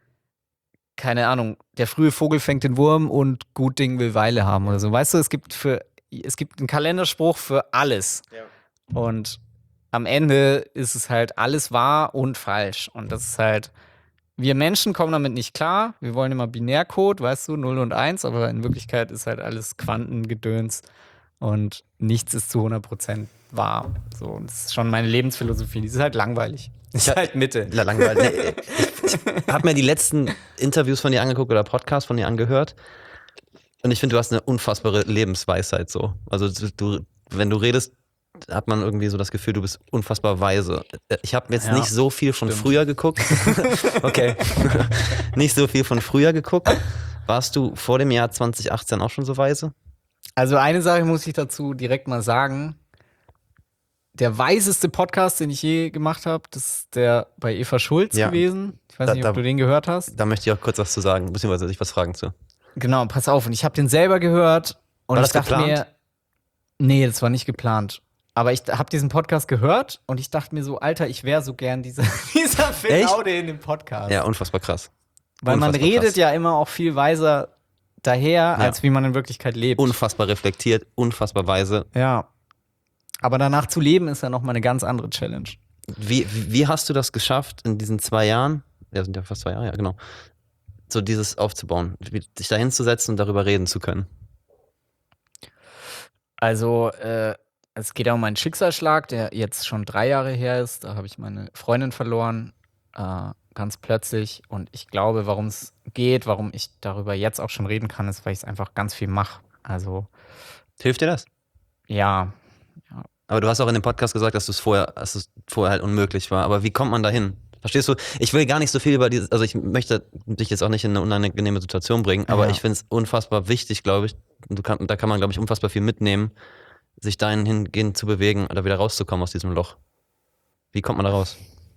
keine Ahnung, der frühe Vogel fängt den Wurm und gut Ding will Weile haben oder so. Weißt du, es gibt für, es gibt einen Kalenderspruch für alles. Ja. Und am Ende ist es halt alles wahr und falsch. Und das ist halt, wir Menschen kommen damit nicht klar. Wir wollen immer Binärcode, weißt du, null und eins, aber in Wirklichkeit ist halt alles Quantengedöns und nichts ist zu hundert Prozent wahr. So, und das ist schon meine Lebensphilosophie. Die ist halt langweilig. Das ist halt Mitte. Langweilig. Nee, ich ich habe mir die letzten Interviews von dir angeguckt oder Podcasts von dir angehört und ich finde, du hast eine unfassbare Lebensweisheit so. Also du, wenn du redest, hat man irgendwie so das Gefühl, du bist unfassbar weise. Ich habe jetzt Ja, nicht so viel von stimmt. früher geguckt. Okay. Nicht so viel von früher geguckt. Warst du vor dem Jahr zwanzig achtzehn auch schon so weise? Also eine Sache muss ich dazu direkt mal sagen. Der weiseste Podcast, den ich je gemacht habe, das ist der bei Eva Schulz Ja. gewesen. Ich weiß Da- nicht, ob da- du den gehört hast. Da möchte ich auch kurz was zu sagen, beziehungsweise dich was fragen zu. Genau, pass auf. Und ich habe den selber gehört und War ich das dachte geplant? mir, nee, das war nicht geplant. Aber ich habe diesen Podcast gehört und ich dachte mir so, Alter, ich wäre so gern dieser, dieser Phil Echt? Laude in dem Podcast. Ja, unfassbar krass. Weil man unfassbar redet krass. ja immer auch viel weiser daher, als wie man in Wirklichkeit lebt. Unfassbar reflektiert, unfassbar weise. Ja. Aber danach zu leben ist ja nochmal eine ganz andere Challenge. Wie, wie hast du das geschafft in diesen zwei Jahren, ja, sind ja fast zwei Jahre, ja, genau, so dieses aufzubauen, wie- dich da hinzusetzen und darüber reden zu können? Also, äh, es geht ja um einen Schicksalsschlag, der jetzt schon drei Jahre her ist. Da habe ich meine Freundin verloren, äh, ganz plötzlich. Und ich glaube, warum es geht, warum ich darüber jetzt auch schon reden kann, ist, weil ich es einfach ganz viel mache. Also, Hilft dir das? ja, Aber du hast auch in dem Podcast gesagt, dass, du's vorher, dass es vorher halt unmöglich war. Aber wie kommt man dahin? Verstehst du? Ich will gar nicht so viel über dieses, also ich möchte dich jetzt auch nicht in eine unangenehme Situation bringen, aber Ja. ich finde es unfassbar wichtig, glaube ich. Du kann, da kann man, glaube ich, unfassbar viel mitnehmen, sich dahin hingehen zu bewegen oder wieder rauszukommen aus diesem Loch. Wie kommt man da raus?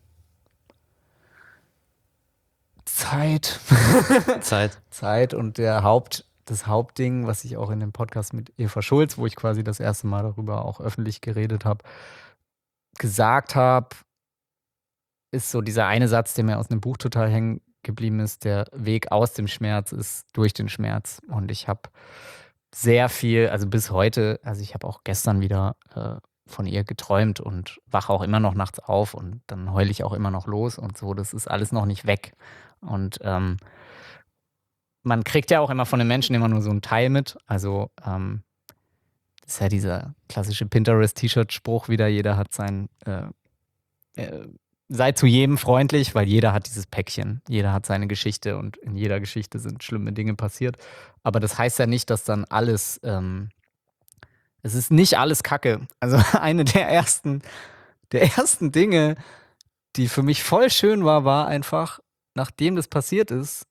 Zeit. Zeit. Zeit und der Haupt, das Hauptding, was ich auch in dem Podcast mit Eva Schulz, wo ich quasi das erste Mal darüber auch öffentlich geredet habe, gesagt habe, ist so dieser eine Satz, der mir aus einem Buch total hängen geblieben ist: Der Weg aus dem Schmerz ist durch den Schmerz. Und ich habe sehr viel, also bis heute, also ich habe auch gestern wieder äh, von ihr geträumt und wache auch immer noch nachts auf und dann heule ich auch immer noch los und so. Das ist alles noch nicht weg. Und ähm, man kriegt ja auch immer von den Menschen immer nur so einen Teil mit. Also ähm, das ist ja dieser klassische Pinterest-T-Shirt-Spruch wieder, jeder hat sein, äh, äh, sei zu jedem freundlich, weil jeder hat dieses Päckchen. Jeder hat seine Geschichte und in jeder Geschichte sind schlimme Dinge passiert. Aber das heißt ja nicht, dass dann alles, ähm, es ist nicht alles Kacke. Also eine der ersten, der ersten Dinge, die für mich voll schön war, war einfach, nachdem das passiert ist,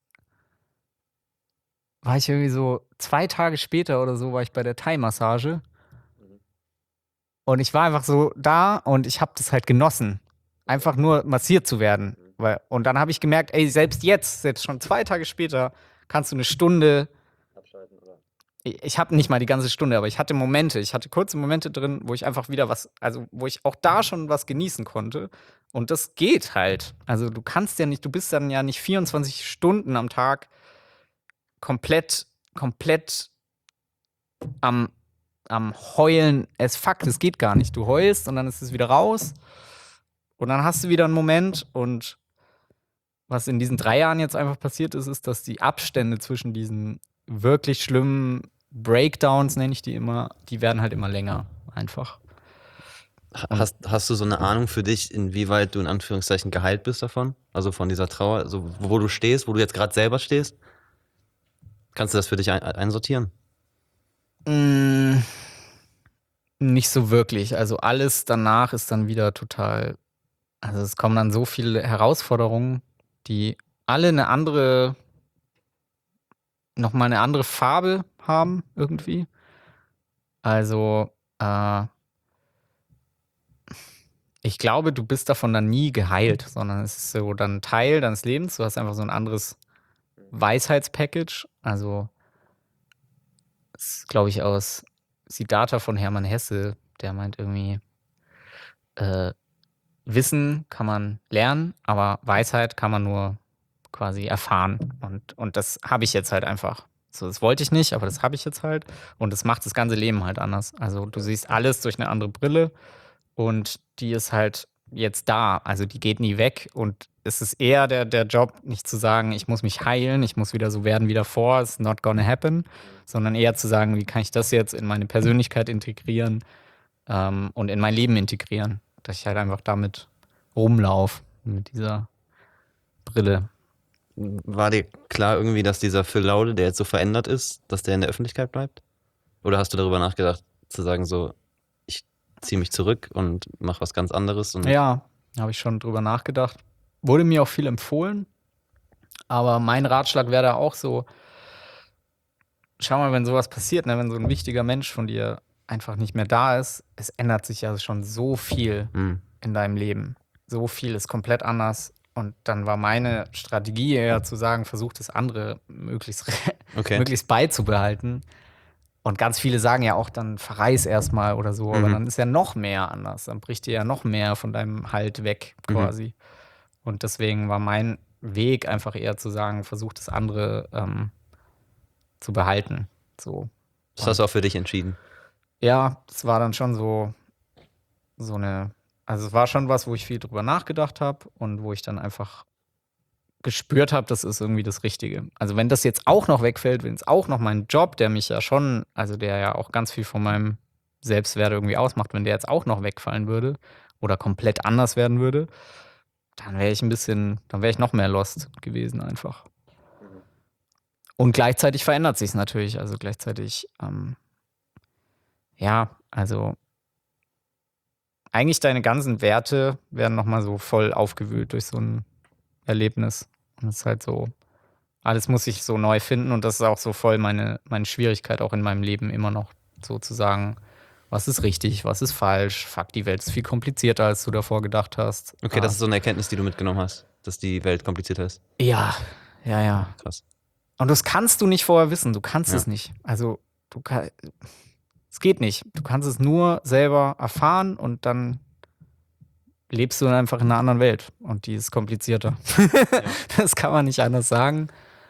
war ich irgendwie so zwei Tage später oder so, war ich bei der Thai-Massage. Und ich war einfach so da und ich habe das halt genossen, einfach nur massiert zu werden. Weil, und dann habe ich gemerkt, ey, selbst jetzt, selbst schon zwei Tage später, kannst du eine Stunde. Abschalten, oder? Ich, ich habe nicht mal die ganze Stunde, aber ich hatte Momente, ich hatte kurze Momente drin, wo ich einfach wieder was, also wo ich auch da schon was genießen konnte. Und das geht halt. Also du kannst ja nicht, du bist dann ja nicht vierundzwanzig Stunden am Tag komplett, komplett am, am Heulen as fuck. Das geht gar nicht. Du heulst und dann ist es wieder raus. Und dann hast du wieder einen Moment. Und was in diesen drei Jahren jetzt einfach passiert ist, ist, dass die Abstände zwischen diesen wirklich schlimmen Breakdowns, nenne ich die immer, die werden halt immer länger. Einfach. Hast, hast du so eine Ahnung für dich, inwieweit du in Anführungszeichen geheilt bist davon? Also von dieser Trauer, also wo du stehst, wo du jetzt gerade selber stehst? Kannst du das für dich ein, einsortieren? Mm, nicht so wirklich. Also alles danach ist dann wieder total. Also es kommen dann so viele Herausforderungen, die alle eine andere, nochmal eine andere Farbe haben irgendwie. Also äh, ich glaube, du bist davon dann nie geheilt, sondern es ist so dann Teil deines Lebens. Du hast einfach so ein anderes Weisheitspackage. Also das ist, glaube ich, aus Siddhartha von Hermann Hesse, der meint irgendwie, äh, Wissen kann man lernen, aber Weisheit kann man nur quasi erfahren. Und, und das habe ich jetzt halt einfach. So, das wollte ich nicht, aber das habe ich jetzt halt. Und das macht das ganze Leben halt anders. Also du siehst alles durch eine andere Brille und die ist halt jetzt da. Also die geht nie weg. Und es ist eher der, der Job, nicht zu sagen, ich muss mich heilen, ich muss wieder so werden wie davor, it's not gonna happen, sondern eher zu sagen, wie kann ich das jetzt in meine Persönlichkeit integrieren ähm, und in mein Leben integrieren. Dass ich halt einfach damit rumlaufe, mit dieser Brille. War dir klar irgendwie, dass dieser Phil Laude, der jetzt so verändert ist, dass der in der Öffentlichkeit bleibt? Oder hast du darüber nachgedacht, zu sagen so, ich ziehe mich zurück und mache was ganz anderes? Und Ja, habe ich schon drüber nachgedacht. Wurde mir auch viel empfohlen. Aber mein Ratschlag wäre da auch so, schau mal, wenn sowas passiert, ne, wenn so ein wichtiger Mensch von dir einfach nicht mehr da ist, es ändert sich ja schon so viel Hm. in deinem Leben. So viel ist komplett anders. Und dann war meine Strategie eher zu sagen, versuch das andere möglichst, Okay. möglichst beizubehalten. Und ganz viele sagen ja auch, dann verreis erstmal oder so, aber Mhm. dann ist ja noch mehr anders. Dann bricht dir ja noch mehr von deinem Halt weg, Mhm. quasi. Und deswegen war mein Weg einfach eher zu sagen, versuch das andere ähm, zu behalten. So. Das hast du auch für dich entschieden. Ja, das war dann schon so, so eine, also es war schon was, wo ich viel drüber nachgedacht habe und wo ich dann einfach gespürt habe, das ist irgendwie das Richtige. Also wenn das jetzt auch noch wegfällt, wenn es auch noch mein Job, der mich ja schon, also der ja auch ganz viel von meinem Selbstwert irgendwie ausmacht, wenn der jetzt auch noch wegfallen würde oder komplett anders werden würde, dann wäre ich ein bisschen, dann wäre ich noch mehr lost gewesen einfach. Und gleichzeitig verändert sich es natürlich. Also gleichzeitig, ähm, ja, also eigentlich deine ganzen Werte werden nochmal so voll aufgewühlt durch so ein Erlebnis. Und es ist halt so, alles muss ich so neu finden und das ist auch so voll meine, meine Schwierigkeit auch in meinem Leben immer noch so zu sagen, was ist richtig, was ist falsch. Fuck, die Welt ist viel komplizierter, als du davor gedacht hast. Okay, Ah, das ist so eine Erkenntnis, die du mitgenommen hast, dass die Welt komplizierter ist. Ja, ja, ja. Krass. Und das kannst du nicht vorher wissen. Du kannst Ja. es nicht. Also, du kannst. Es geht nicht. Du kannst es nur selber erfahren und dann lebst du einfach in einer anderen Welt. Und die ist komplizierter. Das kann man nicht anders sagen.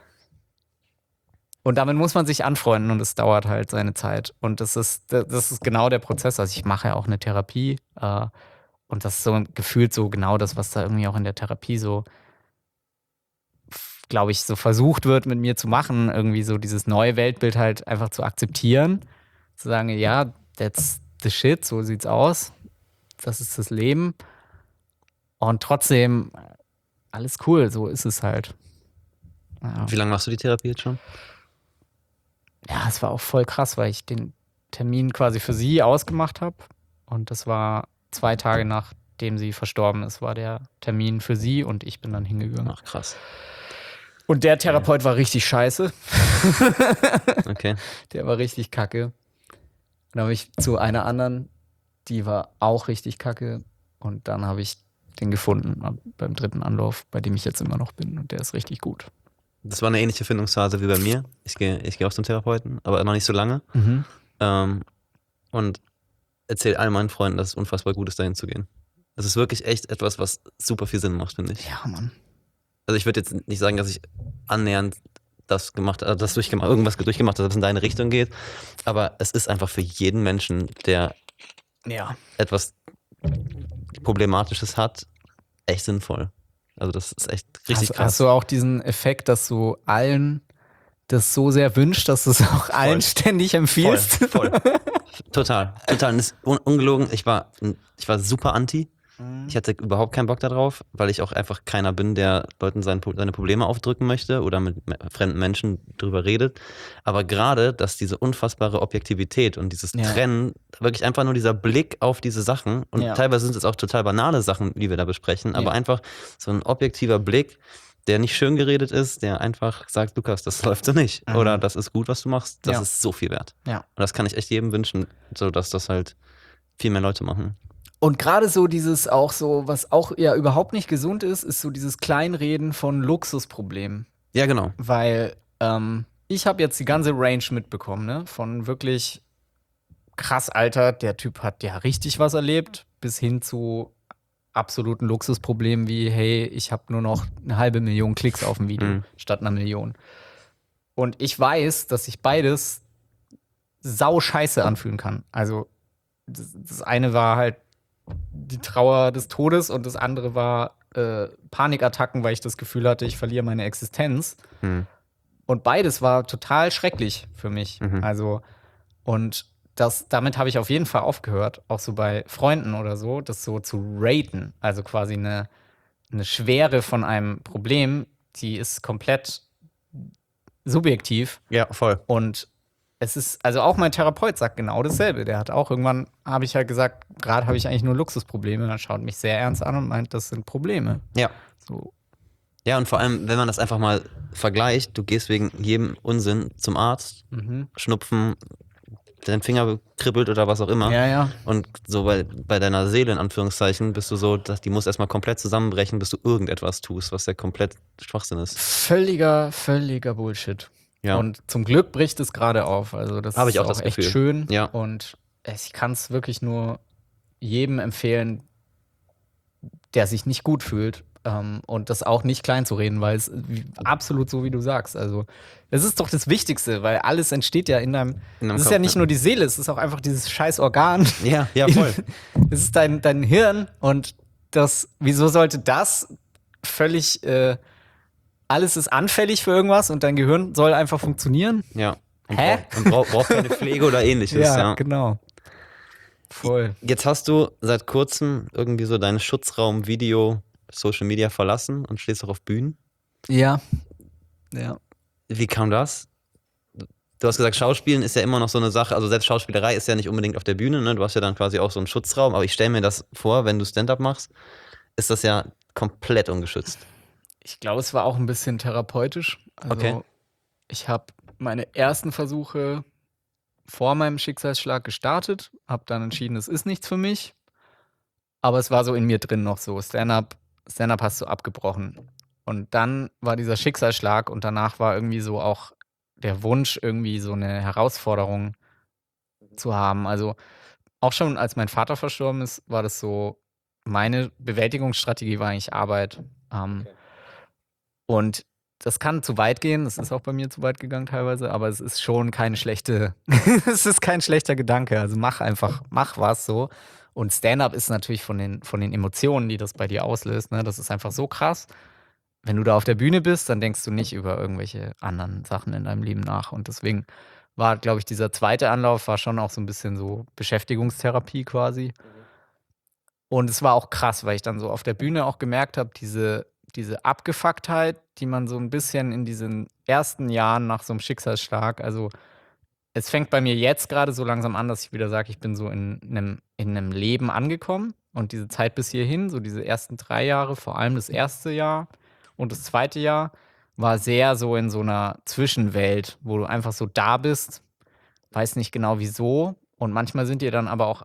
Und damit muss man sich anfreunden und es dauert halt seine Zeit. Und das ist, das ist genau der Prozess. Also, ich mache ja auch eine Therapie. Äh, und das ist so gefühlt so genau das, was da irgendwie auch in der Therapie so, glaube ich, so versucht wird mit mir zu machen, irgendwie so dieses neue Weltbild halt einfach zu akzeptieren, zu sagen, ja, that's the shit, so sieht's aus, das ist das Leben und trotzdem alles cool, so ist es halt. Ja, Wie lange machst du die Therapie jetzt schon? ja, es war auch voll krass, weil ich den Termin quasi für sie ausgemacht habe und das war zwei Tage nachdem sie verstorben ist, war der Termin für sie und ich bin dann hingegangen. Ach, krass. Und der Therapeut war richtig scheiße. Okay. Der war richtig kacke. Und dann habe ich zu einer anderen die war auch richtig kacke. Und dann habe ich den gefunden beim dritten Anlauf, bei dem ich jetzt immer noch bin. Und der ist richtig gut. Das war eine ähnliche Findungsphase wie bei mir. Ich gehe ich geh auch zum Therapeuten, aber noch nicht so lange. Mhm. Ähm, und erzähle all meinen Freunden, dass es unfassbar gut ist, dahin zu gehen. Das ist wirklich echt etwas, was super viel Sinn macht, finde ich. Ja, Mann. Also ich würde jetzt nicht sagen, dass ich annähernd das gemacht, also das durchgemacht, irgendwas durchgemacht habe, das in deine Richtung geht. Aber es ist einfach für jeden Menschen, der Ja. etwas Problematisches hat, echt sinnvoll. Also das ist echt richtig hast, krass. Hast du auch diesen Effekt, dass du allen das so sehr wünscht, dass du es auch Voll. allen ständig empfiehlst? Voll, voll. Total, total. Und das ist un ungelogen. Ich war, ich war super anti. Ich hatte überhaupt keinen Bock darauf, weil ich auch einfach keiner bin, der Leuten sein, seine Probleme aufdrücken möchte oder mit fremden Menschen drüber redet. Aber gerade, dass diese unfassbare Objektivität und dieses Ja. Trennen, wirklich einfach nur dieser Blick auf diese Sachen, und Ja. teilweise sind es auch total banale Sachen, die wir da besprechen, aber Ja. einfach so ein objektiver Blick, der nicht schön geredet ist, der einfach sagt, Lukas, das läuft so nicht. Mhm. Oder das ist gut, was du machst. Das Ja. ist so viel wert. Ja. Und das kann ich echt jedem wünschen, so dass das halt viel mehr Leute machen. Und gerade so dieses auch so, was auch ja überhaupt nicht gesund ist, ist so dieses Kleinreden von Luxusproblemen. Ja, genau. Weil ähm, ich habe jetzt die ganze Range mitbekommen, ne? Von wirklich krass, Alter, der Typ hat ja richtig was erlebt, bis hin zu absoluten Luxusproblemen wie, hey, ich habe nur noch eine halbe Million Klicks auf dem Video Mhm. statt einer Million. Und ich weiß, dass sich beides sau scheiße anfühlen kann. Also das, das eine war halt die Trauer des Todes und das andere war äh, Panikattacken, weil ich das Gefühl hatte, ich verliere meine Existenz. Mhm. Und beides war total schrecklich für mich. Mhm. Also, und das, damit habe ich auf jeden Fall aufgehört, auch so bei Freunden oder so, das so zu raten. Also quasi eine, eine Schwere von einem Problem, die ist komplett subjektiv. Ja, voll. Und es ist, also auch mein Therapeut sagt genau dasselbe. Der hat auch irgendwann, habe ich halt gesagt, gerade habe ich eigentlich nur Luxusprobleme. Dann schaut mich sehr ernst an und meint, das sind Probleme. Ja. So. Ja, und vor allem, wenn man das einfach mal vergleicht, du gehst wegen jedem Unsinn zum Arzt, Mhm. Schnupfen, dein Finger kribbelt oder was auch immer. Ja, ja. Und so bei, bei deiner Seele, in Anführungszeichen, bist du so, dass die muss erstmal komplett zusammenbrechen, bis du irgendetwas tust, was ja komplett Schwachsinn ist. Völliger, völliger Bullshit. Ja. Und zum Glück bricht es gerade auf. Also das Habe ich ist auch auch das echt Gefühl. schön. Ja. Und ich kann es wirklich nur jedem empfehlen, der sich nicht gut fühlt. Ähm, und das auch nicht klein zu reden, weil es wie, absolut so, wie du sagst. Also, das ist doch das Wichtigste, weil alles entsteht ja in deinem. In deinem Es ist Kopf, ja nicht ja. nur die Seele, es ist auch einfach dieses scheiß Organ. Ja, ja, voll. Es ist dein, dein Hirn und das, wieso sollte das völlig, äh, alles ist anfällig für irgendwas und dein Gehirn soll einfach funktionieren? Ja. Und Hä? braucht und brauch, braucht keine Pflege oder ähnliches. Ja, Ja. genau. Voll. Jetzt hast du seit kurzem irgendwie so deinen Schutzraum Video, Social Media verlassen und stehst auch auf Bühnen. Ja. Ja. Wie kam das? Du hast gesagt, Schauspielen ist ja immer noch so eine Sache, also selbst Schauspielerei ist ja nicht unbedingt auf der Bühne, ne? Du hast ja dann quasi auch so einen Schutzraum, aber ich stelle mir das vor, wenn du Stand-up machst, ist das ja komplett ungeschützt. Ich glaube, es war auch ein bisschen therapeutisch. Also, Okay. ich habe meine ersten Versuche vor meinem Schicksalsschlag gestartet, habe dann entschieden, es ist nichts für mich. Aber es war so in mir drin noch so. Stand-up, Stand-up hast du abgebrochen. Und dann war dieser Schicksalsschlag und danach war irgendwie so auch der Wunsch, irgendwie so eine Herausforderung zu haben. Also auch schon als mein Vater verstorben ist, war das so, meine Bewältigungsstrategie war eigentlich Arbeit. Ähm, Okay. Und das kann zu weit gehen, das ist auch bei mir zu weit gegangen teilweise, aber es ist schon keine schlechte, es ist kein schlechter Gedanke. Also mach einfach, mach was so. Und Stand-up ist natürlich von den, von den Emotionen, die das bei dir auslöst, ne, das ist einfach so krass. Wenn du da auf der Bühne bist, dann denkst du nicht über irgendwelche anderen Sachen in deinem Leben nach. Und deswegen war, glaube ich, dieser zweite Anlauf war schon auch so ein bisschen so Beschäftigungstherapie quasi. Und es war auch krass, weil ich dann so auf der Bühne auch gemerkt habe, diese, diese Abgefucktheit, die man so ein bisschen in diesen ersten Jahren nach so einem Schicksalsschlag, also es fängt bei mir jetzt gerade so langsam an, dass ich wieder sage, ich bin so in einem, in einem Leben angekommen. Und diese Zeit bis hierhin, so diese ersten drei Jahre, vor allem das erste Jahr und das zweite Jahr, war sehr so in so einer Zwischenwelt, wo du einfach so da bist, weiß nicht genau wieso. Und manchmal sind dir dann aber auch,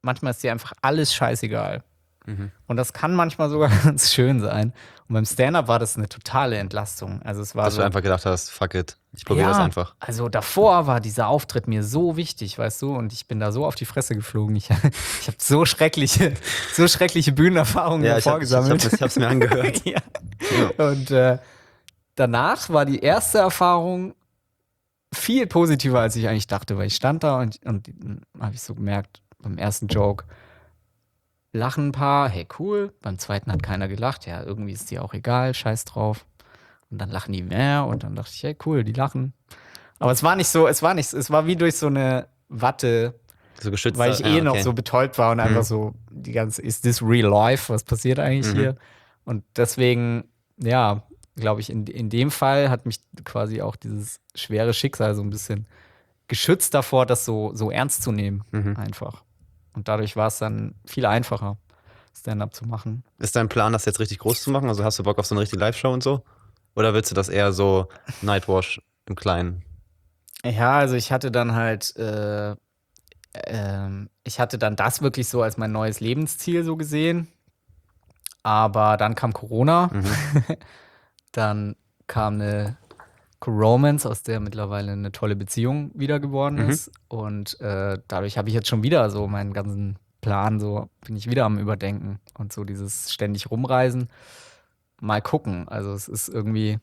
manchmal ist dir einfach alles scheißegal. Mhm. Und das kann manchmal sogar ganz schön sein. Und beim Stand-Up war das eine totale Entlastung. Also es war Dass so, du einfach gedacht hast, fuck it, ich probiere ja, das einfach. Also davor war dieser Auftritt mir so wichtig, weißt du, und ich bin da so auf die Fresse geflogen. Ich, ich habe so schreckliche, so schreckliche Bühnenerfahrungen Ja, ich davor habe ich gesammelt. hab, ich hab's mir angehört. Ja. Und äh, danach war die erste Erfahrung viel positiver, als ich eigentlich dachte, weil ich stand da und, und habe ich so gemerkt, beim ersten Joke lachen ein paar, hey cool, beim zweiten hat keiner gelacht, ja, irgendwie ist dir auch egal, scheiß drauf. Und dann lachen die mehr und dann dachte ich, hey cool, die lachen. Aber es war nicht so, es war nicht, es war wie durch so eine Watte, So geschützt. weil ich eh ja, noch okay. so betäubt war und einfach Mhm. so die ganze, ist this real life? Was passiert eigentlich Mhm. hier? Und deswegen, ja, glaube ich, in, in dem Fall hat mich quasi auch dieses schwere Schicksal so ein bisschen geschützt davor, das so, so ernst zu nehmen, Mhm. einfach. Und dadurch war es dann viel einfacher, Stand-up zu machen. Ist dein Plan, das jetzt richtig groß zu machen? Also hast du Bock auf so eine richtige Live-Show und so? Oder willst du das eher so Nightwash im Kleinen? Ja, also ich hatte dann halt, äh, ähm, ich hatte dann das wirklich so als mein neues Lebensziel so gesehen. Aber dann kam Corona, Mhm. dann kam eine Romance, aus der mittlerweile eine tolle Beziehung wieder geworden Mhm. ist. Und äh, dadurch habe ich jetzt schon wieder so meinen ganzen Plan, so bin ich wieder am Überdenken und so dieses ständig rumreisen. Mal gucken. Also es ist irgendwie.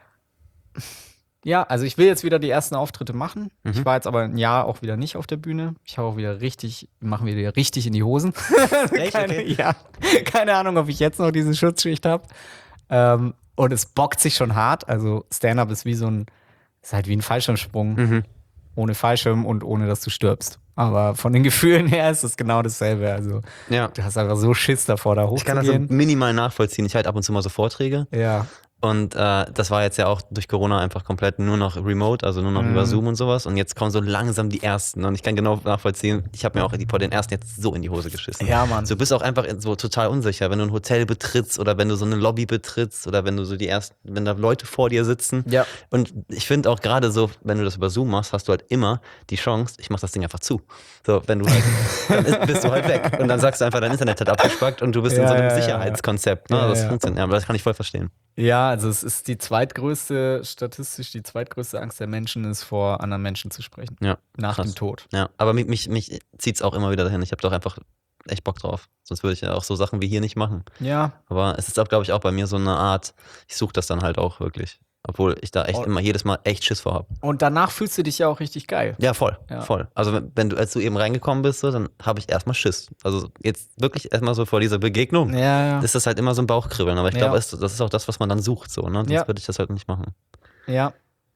Ja, also ich will jetzt wieder die ersten Auftritte machen. Mhm. Ich war jetzt aber ein Jahr auch wieder nicht auf der Bühne. Ich hau auch wieder richtig, machen wir wieder richtig in die Hosen. Echt? keine, Okay. ja, keine Ahnung, ob ich jetzt noch diese Schutzschicht habe. Ähm, und es bockt sich schon hart. Also Stand-up ist wie so ein, ist halt wie ein Fallschirmsprung. Mhm. Ohne Fallschirm und ohne, dass du stirbst. Aber von den Gefühlen her ist es genau dasselbe. Also Ja. du hast einfach so Schiss davor, da Ich kann das so hochzugehen. minimal nachvollziehen. Ich halte ab und zu mal so Vorträge. Ja. Und äh, das war jetzt ja auch durch Corona einfach komplett nur noch remote, also nur noch Mhm. über Zoom und sowas. Und jetzt kommen so langsam die ersten. Und ich kann genau nachvollziehen, ich habe mir auch die, vor den ersten jetzt so in die Hose geschissen. Ja, Mann. Du bist auch einfach so total unsicher, wenn du ein Hotel betrittst oder wenn du so eine Lobby betrittst oder wenn du so die ersten, wenn da Leute vor dir sitzen. Ja. Und ich finde auch gerade so, wenn du das über Zoom machst, hast du halt immer die Chance, ich mach das Ding einfach zu. So, wenn du halt, dann ist, bist du halt weg. Und dann sagst du einfach, dein Internet hat abgespackt und du bist in Ja, so einem ja, ja, ja. Sicherheitskonzept. Ne? Ja, das ja. funktioniert, ja, aber das kann ich voll verstehen. Ja, also es ist die zweitgrößte, statistisch die zweitgrößte Angst der Menschen ist, vor anderen Menschen zu sprechen. Ja, Nach krass. dem Tod. Ja, aber mich, mich, mich zieht es auch immer wieder dahin. Ich habe doch einfach echt Bock drauf. Sonst würde ich ja auch so Sachen wie hier nicht machen. Ja. Aber es ist auch, glaube ich, auch bei mir so eine Art, ich suche das dann halt auch wirklich. Obwohl ich da echt Oh. immer jedes Mal echt Schiss vor habe. Und danach fühlst du dich ja auch richtig geil. Ja, voll, Ja. voll. Also wenn, wenn du, als du eben reingekommen bist, so, dann habe ich erstmal Schiss. Also jetzt wirklich erstmal so vor dieser Begegnung. Ja, ja. Ist das halt immer so ein Bauchkribbeln. Aber ich Ja. glaube, das ist auch das, was man dann sucht. So, ne? Sonst Ja. würde ich das halt nicht machen. Ja.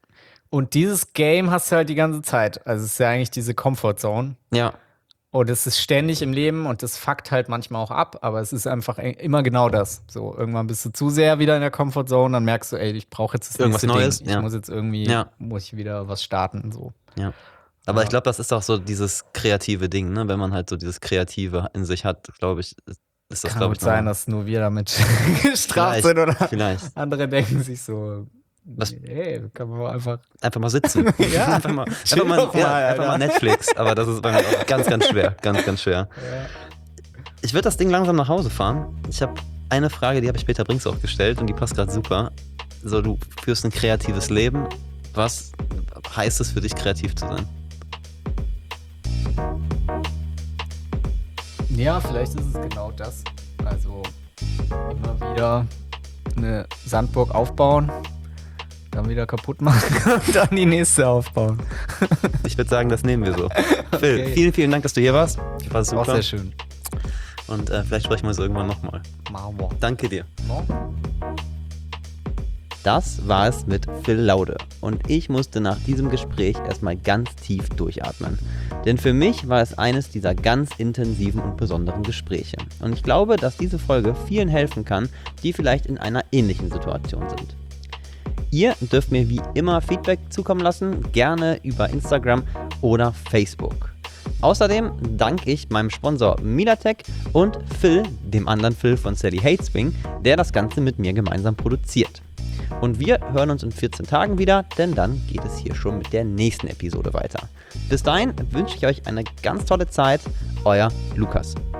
Und dieses Game hast du halt die ganze Zeit. Also es ist ja eigentlich diese Comfortzone. Ja, Und es ist ständig im Leben und das fuckt halt manchmal auch ab, aber es ist einfach e- immer genau das. So, irgendwann bist du zu sehr wieder in der Comfortzone, dann merkst du, ey, ich brauche jetzt das Irgendwas nächste Neues, Ding. Ich ja. muss jetzt irgendwie, Ja. muss ich wieder was starten. So. ja. Aber Ja. ich glaube, das ist auch so dieses kreative Ding, ne? Wenn man halt so dieses Kreative in sich hat, glaube ich, ist ist das, Kann glaube gut ich, sein, nochmal- dass nur wir damit gestraft Vielleicht, sind oder vielleicht. andere denken sich so, Was- hey, kann man einfach. Einfach mal sitzen. Ja, einfach mal, chill einfach mal, doch ja, mal, einfach Alter. mal Netflix. Aber das ist bei mir auch ganz, ganz schwer. Ganz, ganz schwer. Ja. Ich würde das Ding langsam nach Hause fahren. Ich habe eine Frage, die habe ich Peter Brinks auch gestellt und die passt gerade super. So, du führst ein kreatives Leben. Was heißt es für dich, kreativ zu sein? Ja, vielleicht ist es genau das. Also immer wieder eine Sandburg aufbauen, dann wieder kaputt machen und dann die nächste aufbauen. Ich würde sagen, das nehmen wir so. Phil, Okay. vielen, vielen Dank, dass du hier warst. War Auch super. sehr schön. Und äh, vielleicht sprechen wir uns irgendwann nochmal. Machen wir. Danke dir. No? Das war es mit Phil Laude und ich musste nach diesem Gespräch erstmal ganz tief durchatmen. Denn für mich war es eines dieser ganz intensiven und besonderen Gespräche. Und ich glaube, dass diese Folge vielen helfen kann, die vielleicht in einer ähnlichen Situation sind. Ihr dürft mir wie immer Feedback zukommen lassen, gerne über Instagram oder Facebook. Außerdem danke ich meinem Sponsor Milatech und Phil, dem anderen Phil von Sally Hateswing, der das Ganze mit mir gemeinsam produziert. Und wir hören uns in vierzehn Tagen wieder, denn dann geht es hier schon mit der nächsten Episode weiter. Bis dahin wünsche ich euch eine ganz tolle Zeit. Euer Lukas.